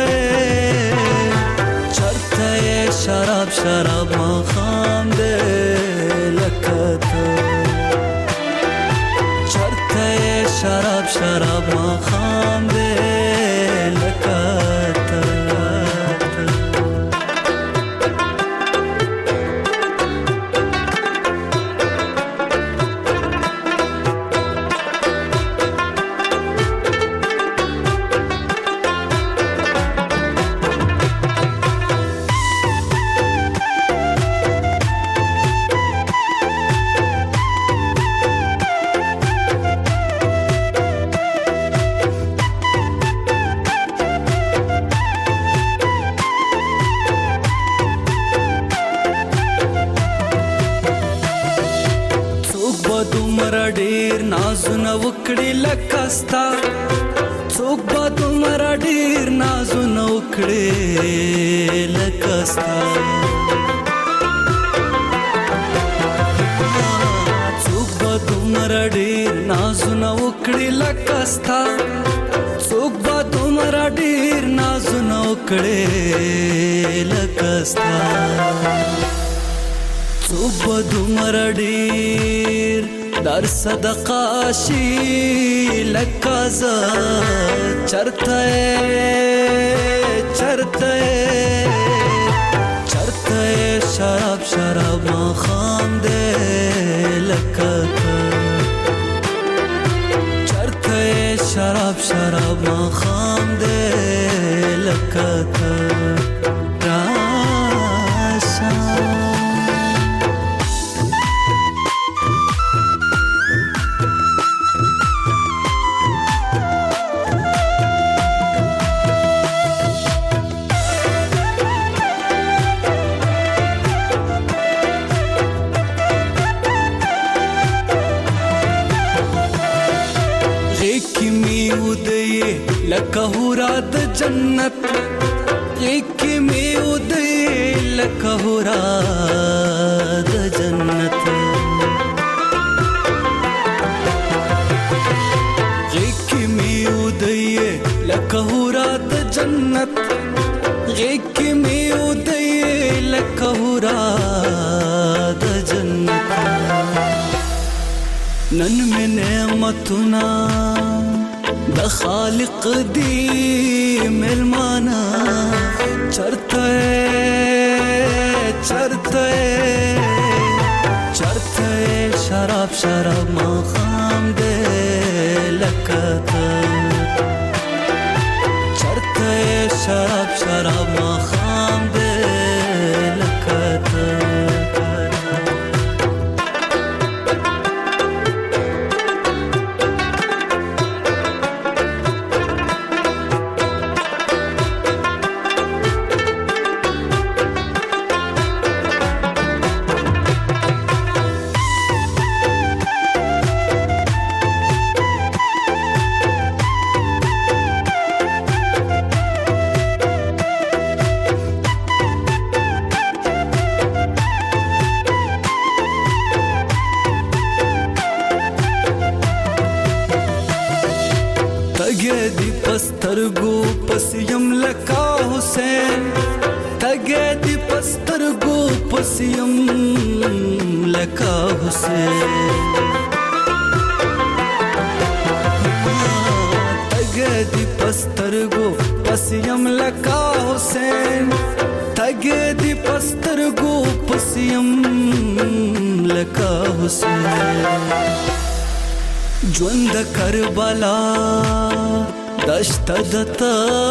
چرته شراب شراب ما خام دې لکته چرته شراب شراب ما خام دې لکته. نازونه وکړي لکستا څوک به دومره ډېر نازونه وکړي لکستا څوک به دومره ډېر نازونه وکړي لکستا څوک به دومره ډېر نازونه وکړي لکستا څوک به دومره ډېر در صدقه شي لکه زه چرته چرته چرته شراب شراب ماښام دی لکه چرته شراب شراب ماښام دی لکه لکه هورا د جنت ایک می ودی لکه هورا د جنت ایک می ودی لکه هورا د جنت ایک می ودی لکه هورا د جنت نن می نعمتنا د خالق دی ملمانا چرته چرته چرته شراب شراب ماښام دی لکه چرته شراب شراب ماښام دی لکه پسترګو پسیم لکا حسین تګه دی پسترګو پسیم لکا حسین تګه دی پسترګو پسیم لکا حسین تګه دی پسترګو پسیم لکا حسین ژوند کربلا دشت دتا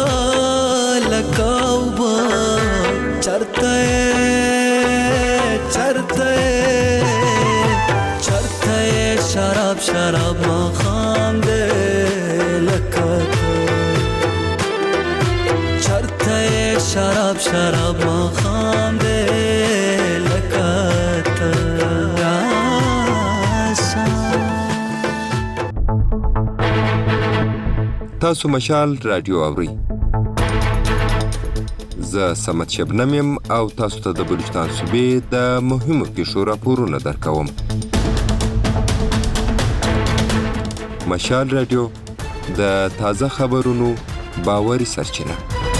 لکاوبا چرته چرته چرته شراب شراب ماښام دی لکه چرته شراب شراب ماښام دی لکه تاسو مشال رادیو اورئ. زه سمت شبنم یم او تاسو ته د بلوچستان صوبې د مهمو پیښو راپورونه درکوم. مشال رادیو د تازه خبرونو باوري سرچینه.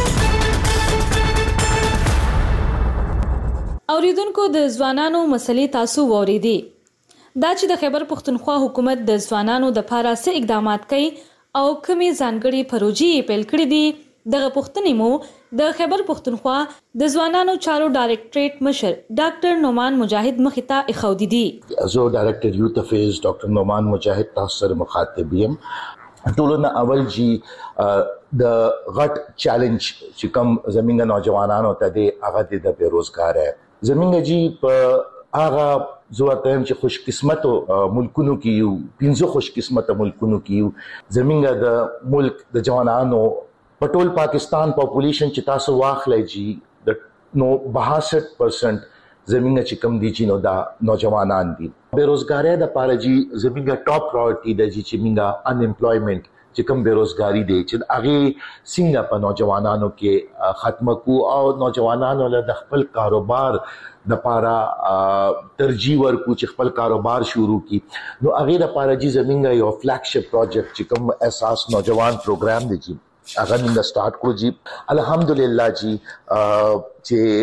اوریدونکو د ځوانانو مسلې تاسو واوریدي. دا چې د خیبر پښتونخوا حکومت د ځوانانو د لپاره څه اقدامات کوي او کومې ځانګړي پروژې پیل کړې دي، دغه پوښتنې مو د خیبر پښتونخوا د ځوانانو چارو ډایرکټریټ مشر ډاکټر نومان مجاهد مخې ته ایښودي دي. زه ډایرکټر یوت افیرز ډاکټر نومان مجاهد تاسو سره مخاطب یم. ټولو نه اول جی د غټ چیلنج چې کوم زمونږ نوجوانانو ته دی هغه د بیروزګار ہے. زمونږ جی په هغه زه ته چې خوش قسمتو ملکونو کې یو پنځه خوش قسمته ملکونو کې یو. زمونږ د ملک د جوانانو په ټول پاکستان پاپولیشن چې تاسو واخلئ جی د نو باسٹھ پرسنٹ زمونږ چې کوم دي چې نو دا نوجوانان دي. بیروزګاری د پاره جی زمونږ ټاپ پرایورټي دی چې مونږه ان امپلویمنٹ چې کوم بیروزګاری دی چې هغه څنګه په نوجوانانو کې ختم کو او نوجوانانو له د خپل کاروبار د پاره ترجیح ورکو چې خپل کاروبار شروع کی. نو هغه د پاره جی زمونږ یو فلیگشپ پروجیکټ چې کوم اساس نوجوان پروګرام دی جی هغه موږ سٹارټ کړو جی. الحمدلله جی چې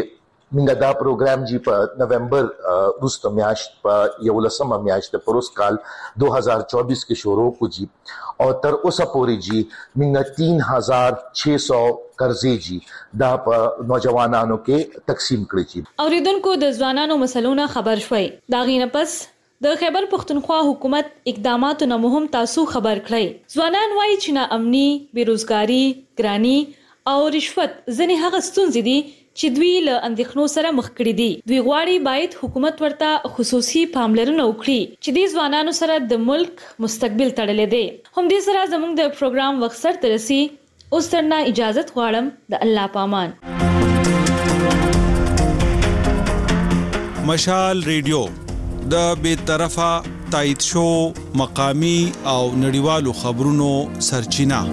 منګه دا پروګرام جی په نومبر وروسته میاشت په یولسمه میاشت په روز کال دو هزار چوبیس کې شروع کو جی او تر اوسه پورې جی منګه تین هزار چھ سو قرضې جی دا په نوجوانانو کې تقسیم کړی جی. اوریدونکو د ځوانانو مسلونو خبر شوي دا غینه پس د خیبر پختونخوا حکومت اقداماتو نه مهم تاسو خبر کړئ. ځوانان وایي چې نا امني، بیروزګاری، ګرانی او رشوت ځنې هغه ستونزې دي چې دوی له اندېښنو سره مخ کړي دي. دوی غواړي باید حکومت ورته خصوصي پاملرنه وکړي چې د ځوانانو سره د ملک مستقبل تړلې دی. هم دې سره زموږ د پروګرام وخت سره ترسي. اوس ترنا اجازت غواړم د الله پامان. مشال ریډیو د بے طرفه تایید شو مقامی او نړیوالو خبرونو سرچینه.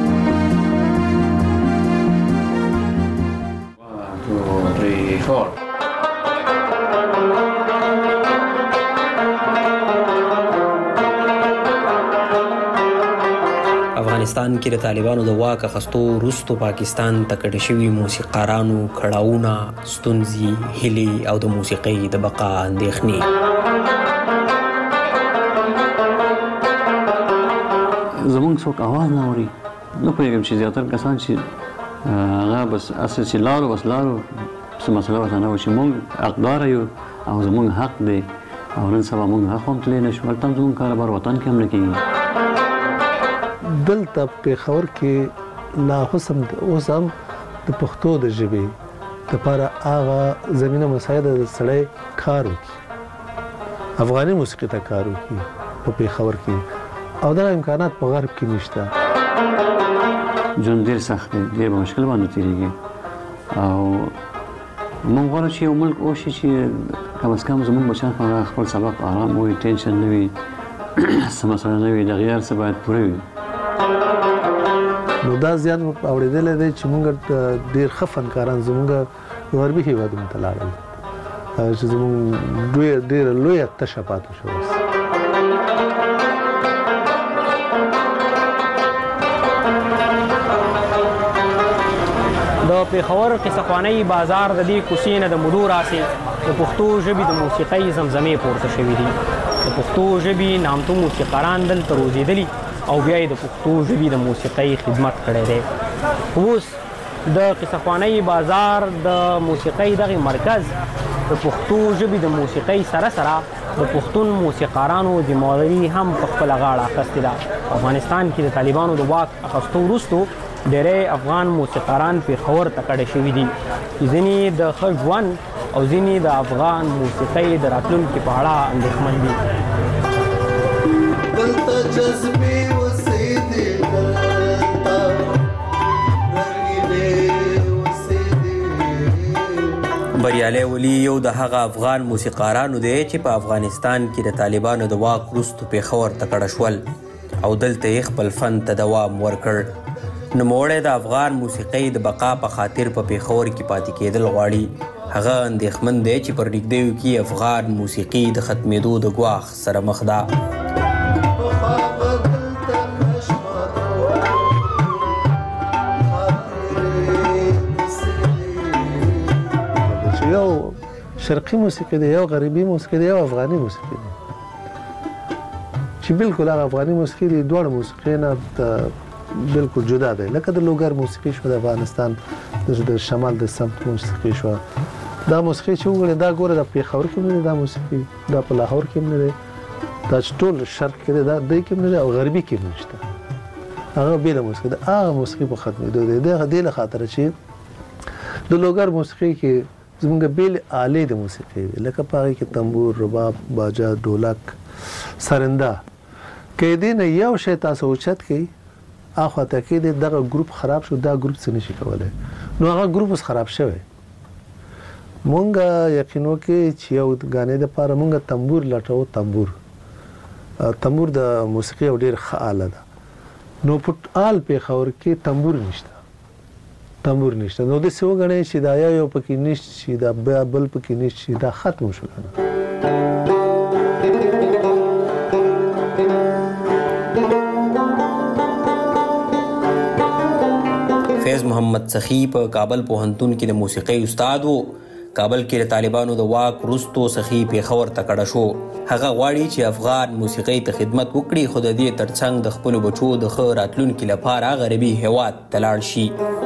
افغانستان کې د طالبانو د واک اخیستو وروسته پاکستان ته کډه شوي موسیقارانو کړاوونه، ستونزې، هیلې او د موسیقۍ د بقا اندېښنې. زمونږ څوک اواز نه اوري. نه پوهېږم چې زیاتره کسان چې هغه بس اصل چې لارو بس لارو څه مسله ورته نه وه چې مونږ حقداره یو او زمونږ حق دی او نن سبا مونږ حق هم تللی نه شو. هلته هم زمونږ کاروبار وطن کې هم نه کېږي. دلته پېښور کې لا اوس هم اوس هم د پښتو د ژبې دپاره هغه زمینه مساعده د سړی کار وکړي، افغاني موسیقي ته کار وکړي په پېښور کې، او دغه امکانات په غرب کې نشته. ژوند ډېر سخت دی، ډېر په مشکل باندې تېرېږي او موږ غواړو چې یو ملک وشي چې کم از کم زموږ بچیان خپل سبق آرام وي، ټینشن نه وي، څه مسله نه وي، دغه هر څه باید پوره وي. نو دا زیان اورېدلی دی چې موږ ډېر ښه فنکاران زموږ غربي هېوادونو ته لاړل چې زموږ ډېره لویه تشه پاتې شوه. د پېښور قصهخوانۍ بازار د دې کوڅې نه د مودو راسې د پښتو ژبې د موسیقۍ زمزمې پورته شوي دي. د پښتو ژبې نامتو موسیقاران دلته روزېدلي او بیا یې د پښتو ژبې د موسیقۍ خدمت کړی دی. اوس د قصهخوانۍ بازار د موسیقۍ دغې مرکز د پښتو ژبې د موسیقۍ سره سره د پښتون موسیقارانو ذمهواري هم په خپله غاړه اخیستې ده. افغانستان کې د طالبانو د واک اخیستو وروستو ډېری افغان موسیقاران پېښور ته کډه شوي دي. ځینې د ښه ژوند او ځینې د افغان موسیقۍ د راتلونکي په اړه اندېښمن دي. بریالی ولی یو د هغه افغان موسیقارانو دی چې په افغانستان کې د طالبانو د واک وروسته پېښور ته کډه شول او دلته یې خپل فن ته دوام ورکړ. نوموړی د افغان موسیقۍ د بقا په خاطر په پېښور کې پاتې کېدل غواړي. هغه اندېښمن دی چې پر نږدېو کې افغان موسیقي د ختمېدو د ګواښ سره مخ ده. یو شرقي موسیقي دی، یو غربي موسیقي دی، یو افغاني موسیقي دی چې بالکل هغه افغاني موسیقي دی دواړه موسیقي نه بالکل جدا دی. لکه د لوګر موسیقي شو د افغانستان د شمال د سمت موسیقي شو. دا موسیقي چې وګورئ دا ګوره د پېښور کې هم نه دی، دا موسیقي دا په لاهور کې هم نه دی، دا چې ټول شرق کې دی دا دی کې هم نه دی او غربي کې هم نشته. هغه بېله موسیقي ده، هغه موسیقي په ختمېدو دی. د دې له خاطره چې د لوګر موسیقي کې زموږ بېلې آلې د موسیقي وي، لکه په هغې کې تنبور، رباب، باجه، ډولک، سرنده. که دې نه یو شی تاسو اوچت کړئ اخوا ته کې دغه ګروپ خراب شو، دا ګروپ څه نشي کولی، نو هغه ګروپ اوس خراب شوی. مونږ یقین وکړئ چې یو ګانې دپاره مونږ تنبور لټوو. تنبور تنبور د موسیقي یو ډېر ښه آله ده، نو په آل پېښور کې تنبور نشته، تنبور نشته. نو داسې وګڼئ چې دا یو پکې نشته شي، دا بل پکې نشته شي، دا ختم شو که نه. فیض محمد سخی په کابل پوهنتون کې د موسیقۍ استاد و. کابل کې د طالبانو د واک وروستو سخي پیښور ته کډه شو. هغه غواړي چې افغان موسیقۍ ته خدمت وکړي، خو د دې ترڅنګ د خپلو بچو د ښه راتلونکي لپاره غربي هیواد ته لاړ شي.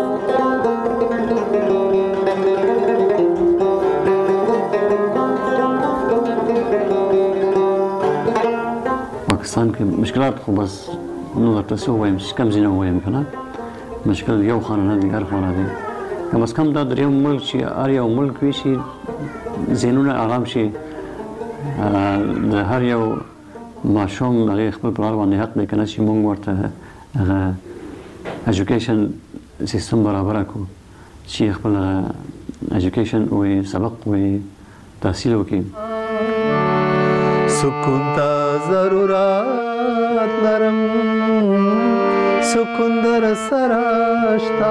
پاکستان کې مشکلات خو بس نو درته څه ووایم چې کم ځینې ووایم که نه، مشکل یو خانه نه دی، هر خانه دی. کم از کم دا دریم ملک چې هر یو ملک وي چې ذهنونه آرام شي، د هر یو ماشوم هغې خپل پلار باندې حق دی که نه چې مونږ ورته هغه ایجوکیشن سیستم برابره کړو چې خپل ایجوکیشن وي، سبق وي، تحصیل وکړي. سکون تا ضرورت لرم، سکون در سراشتا،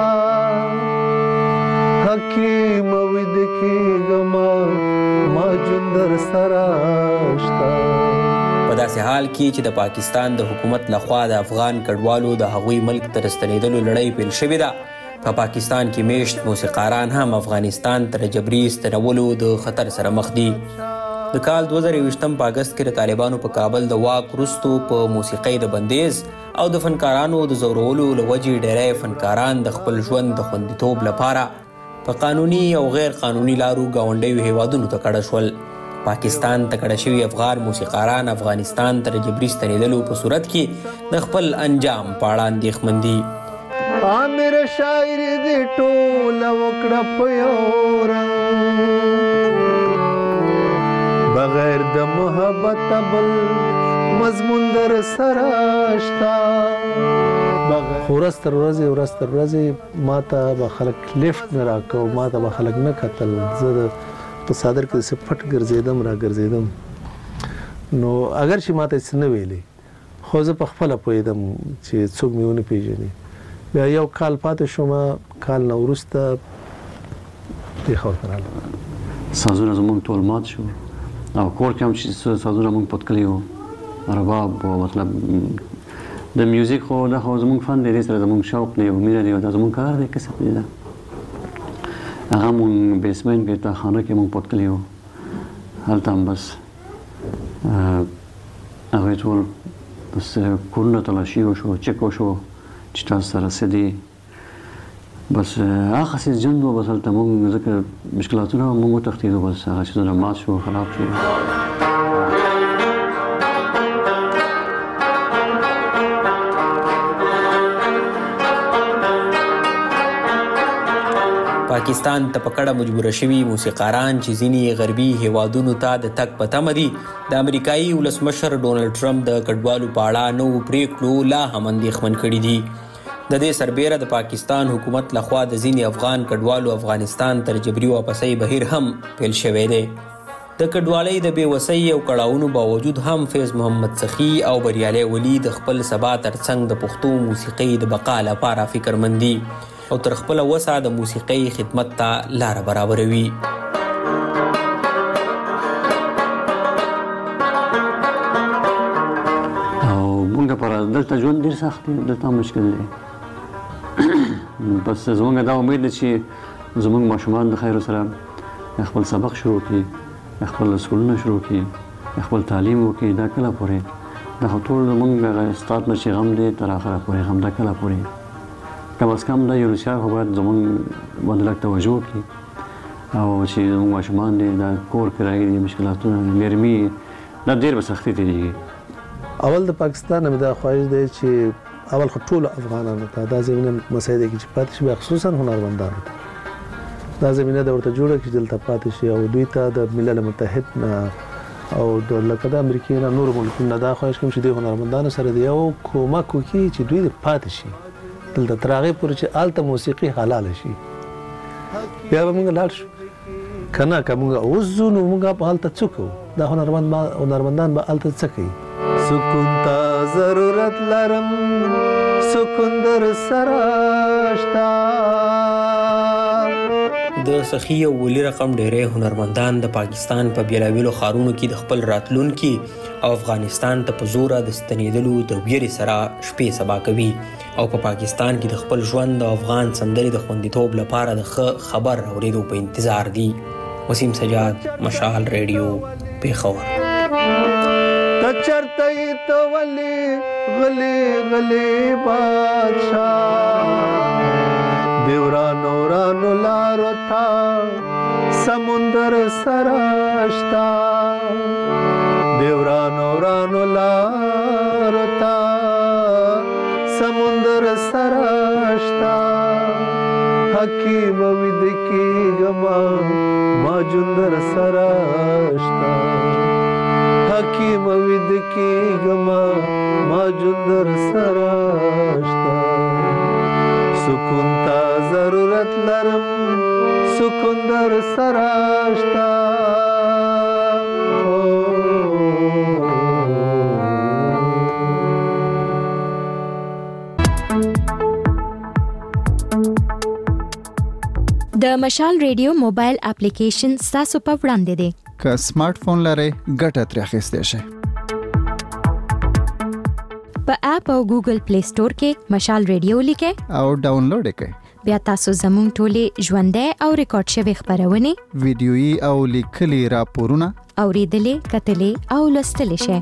حکیم وید کی گما ما جون در سراشتا. په داسې حال کې چې د پاکستان د حکومت لخوا د افغان کډوالو د هغوی ملک ته راستنېدلو لړۍ پیل شوې ده، په پا پاکستان کې میشت موسیقاران هم افغانستان ته جبري ستنولو د خطر سره مخ دي. د کال دوه زره یوویشتم په اګست کې د طالبانو په کابل د واک وروستو په موسیقۍ د بندیز او د فنکارانو د ځورولو له وجې ډیری فنکاران د خپل ژوند د خوندیتوب لپاره په قانوني او غیر قانوني لارو ګاونډیو هیوادونو ته کډه شول. پاکستان ته کډه شوي افغان موسیقاران افغانستان ته د جبري ستنېدلو په صورت کې د خپل انجام په اړه اندېښمن دي. عامر شاعر دې ټوله وکړه په یو رنګ، بغیر د محبت بل مضمون در سره شته. خو ورځ تر ورځې ورځ تر ورځې ما ته به خلک لیفټ نه راکوه، ما ته به خلک نه کتل. زه د په صادر کې داسې پټ ګرځېدم را ګرځېدم، نو اگر چې ما ته څه نه ویلې، خو زه په خپله پوهېدم چې څوک مې ونه پېژني. بیا یو کال پاتې شوم، کال نه وروسته پېښور ته رالم. سازونه زموږ ټول مات شو او کور کې هم چې سازونه موږ پتکلي وو، رباب و مطلب د میوزیک خو دا خو زموږ فن دی، دې سره زموږ شوق دی او مینه دی او دا زموږ کار دی، کسب دی. دا هغه موږ بیسمنټ کې تا خانه کې موږ پتکلي وو، هلته هم بس هغوی ټول بس کورونه تلاشي وشو، چک وشو چې تاسو سره څه دي. بس هغه څه ژوند و، بس هلته موږ ځکه مشکلاتونه موږ وتښتېدو، بس هغه څیزونه مات شو، خراب شو. پاکستان ته په کډه مجبوره شوي موسیقاران چې ځینې غربي هیوادونو ته د تګ په تمه دي، د امریکایي ولسمشر ډونالډ ټرمپ د کډوالو په اړه نوو پریکړو لا هم اندېښمن کړي دي. د دې سربیره د پاکستان حکومت لخوا د ځینې افغان کډوالو افغانستان تر جبري واپسۍ بهیر هم پیل شوی دی. د کډوالۍ د بېوسۍ او کړاوونو باوجود هم فیض محمد سخي او بریالی ولي د خپل سبا ترڅنګ د پښتو موسیقۍ د بقا لپاره فکرمند دي او تر خپله وسه د موسیقۍ خدمت ته لاره برابروي. او موږ لپاره دلته ژوند ډېر سخت دی، دلته مشکل دی. بس زموږ دا امید دی چې زموږ ماشومان د خیرو سره خپل سبق شروع کړي، خپل سکولونه شروع کړي، خپل تعلیم وکړي. دا کله پورې دا خو ټول زموږ ستارت نه چې غم دی تر آخره پورې غم، دا کله پورې کم از کم دا یو روسیه خو باید زموږ باندې لږ توجه وکړي او چې زموږ ماشومان دي دا کور کرایې دي، مشکلاتونه ګرمي، دا ډېر به سختي تېرېږي. اول د پاکستان مې دا خواهش دی چې اول خو ټولو افغانانو ته دا زمینه مساعده کړي چې پاتې شي، خصوصا هنرمندانو ته دا زمینه د ورته جوړه کړي چې دلته پاتې شي او دوی ته د ملل متحد نه او د لکه د امریکې نه نورو ملکونو نه دا خواهش کوم چې دوی هنرمندانو سره د یو کومک وکړي چې دوی پاتې شي دلته تر هغې پورې چې هلته موسیقي حلاله شي. بیا به موږ لاړ شو، که نه که موږ اوس ځو نو موږ به هلته څه کوو؟ دا هنرمندان به هلته څه کوي؟ سکون تا ضرورت لرم، سکون در سره شته. د سخي او ولي رقم ډیری هنرمندان د پاکستان په بیلابیلو ښارونو کې د خپل راتلونکي او افغانستان ته په زوره د ستنېدلو د ویرې سره شپې سبا کوي او په پاکستان کې د خپل ژوند او افغان سندرې د خوندیتوب لپاره د ښه خبر اورېدو په انتظار دي. وسیم سجاد، مشال ریډیو، پیښور. تچرتای تو ولی غلی غلی بادشاہ دیورانو رانو لارو تا سمندر سراشتا دیورانو رانو لارو تا سمندر سراشتا حکیم وید کی گما ماجندر سراشتا حکیم وید کی گما ماجندر سراشتا سکون تا ضرورت لرم سکون در سراشتا د مشال ریډیو موبایل اپلیکیشن تاسو په وړاندې دی. که سمارټ فون لرئ ګټه ترې اخیستی شئ. په اپ او ګوګل پلی سٹور کې مشال ریډیو لیکئ او ډاونلوډ یې کړئ. بیا تاسو زموږ ټولې ژوندۍ او ریکارډ شوي خپرونې، ویډیويي او لیکلي راپورونه اوریدلې، کتلې او لوستلی شئ.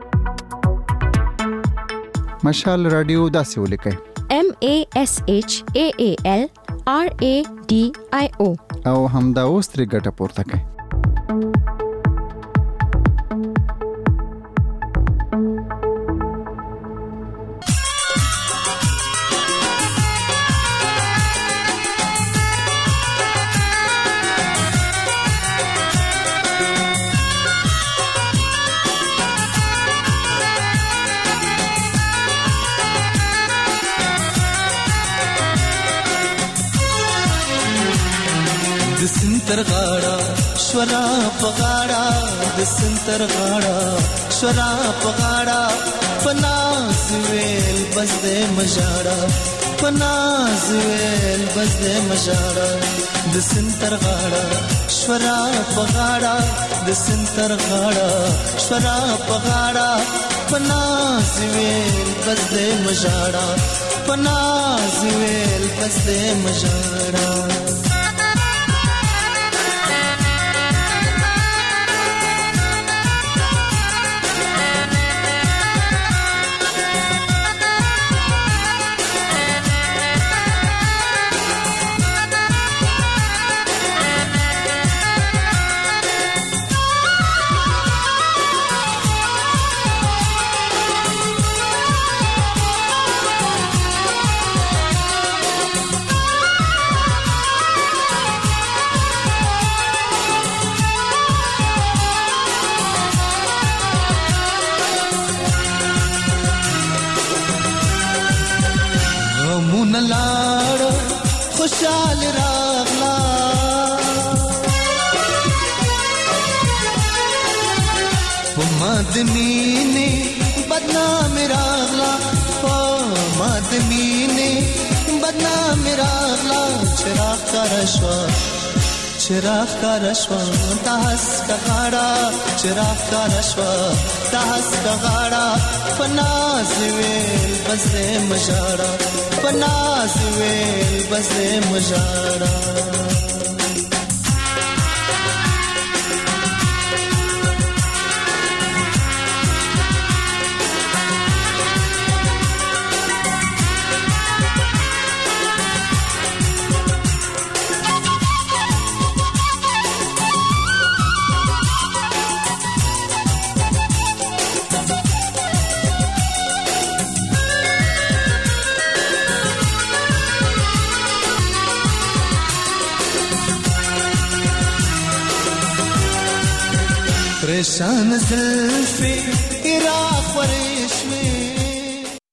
مشال رادیو داسې ولیکئ: M A S H A A L R A D I O او همدا اوس ترې ګټه پورته کړئ. د سنتر غاړه شورا پغاړه د سنتر غاړه شورا پغاړه پناز ویل بس دې مجاړه پناز ویل بس دې مجاړه د سنتر غاړه شورا پغاړه د سنتر غاړه شورا پغاړه پناز ویل بس دې مجاړه پناز ویل بس دې مجاړه خوشحال راغلا په مدمینه بدنام راغلا په مدمینه بدنام راغلا چراغ کرشوا چراغ کرشوا تاس کغاړه چراغ کرشوا تاس کغاړه پناز ویل بس مجاړه پناز ویل بس مجاړه پریشان زلفی عراق ورشمی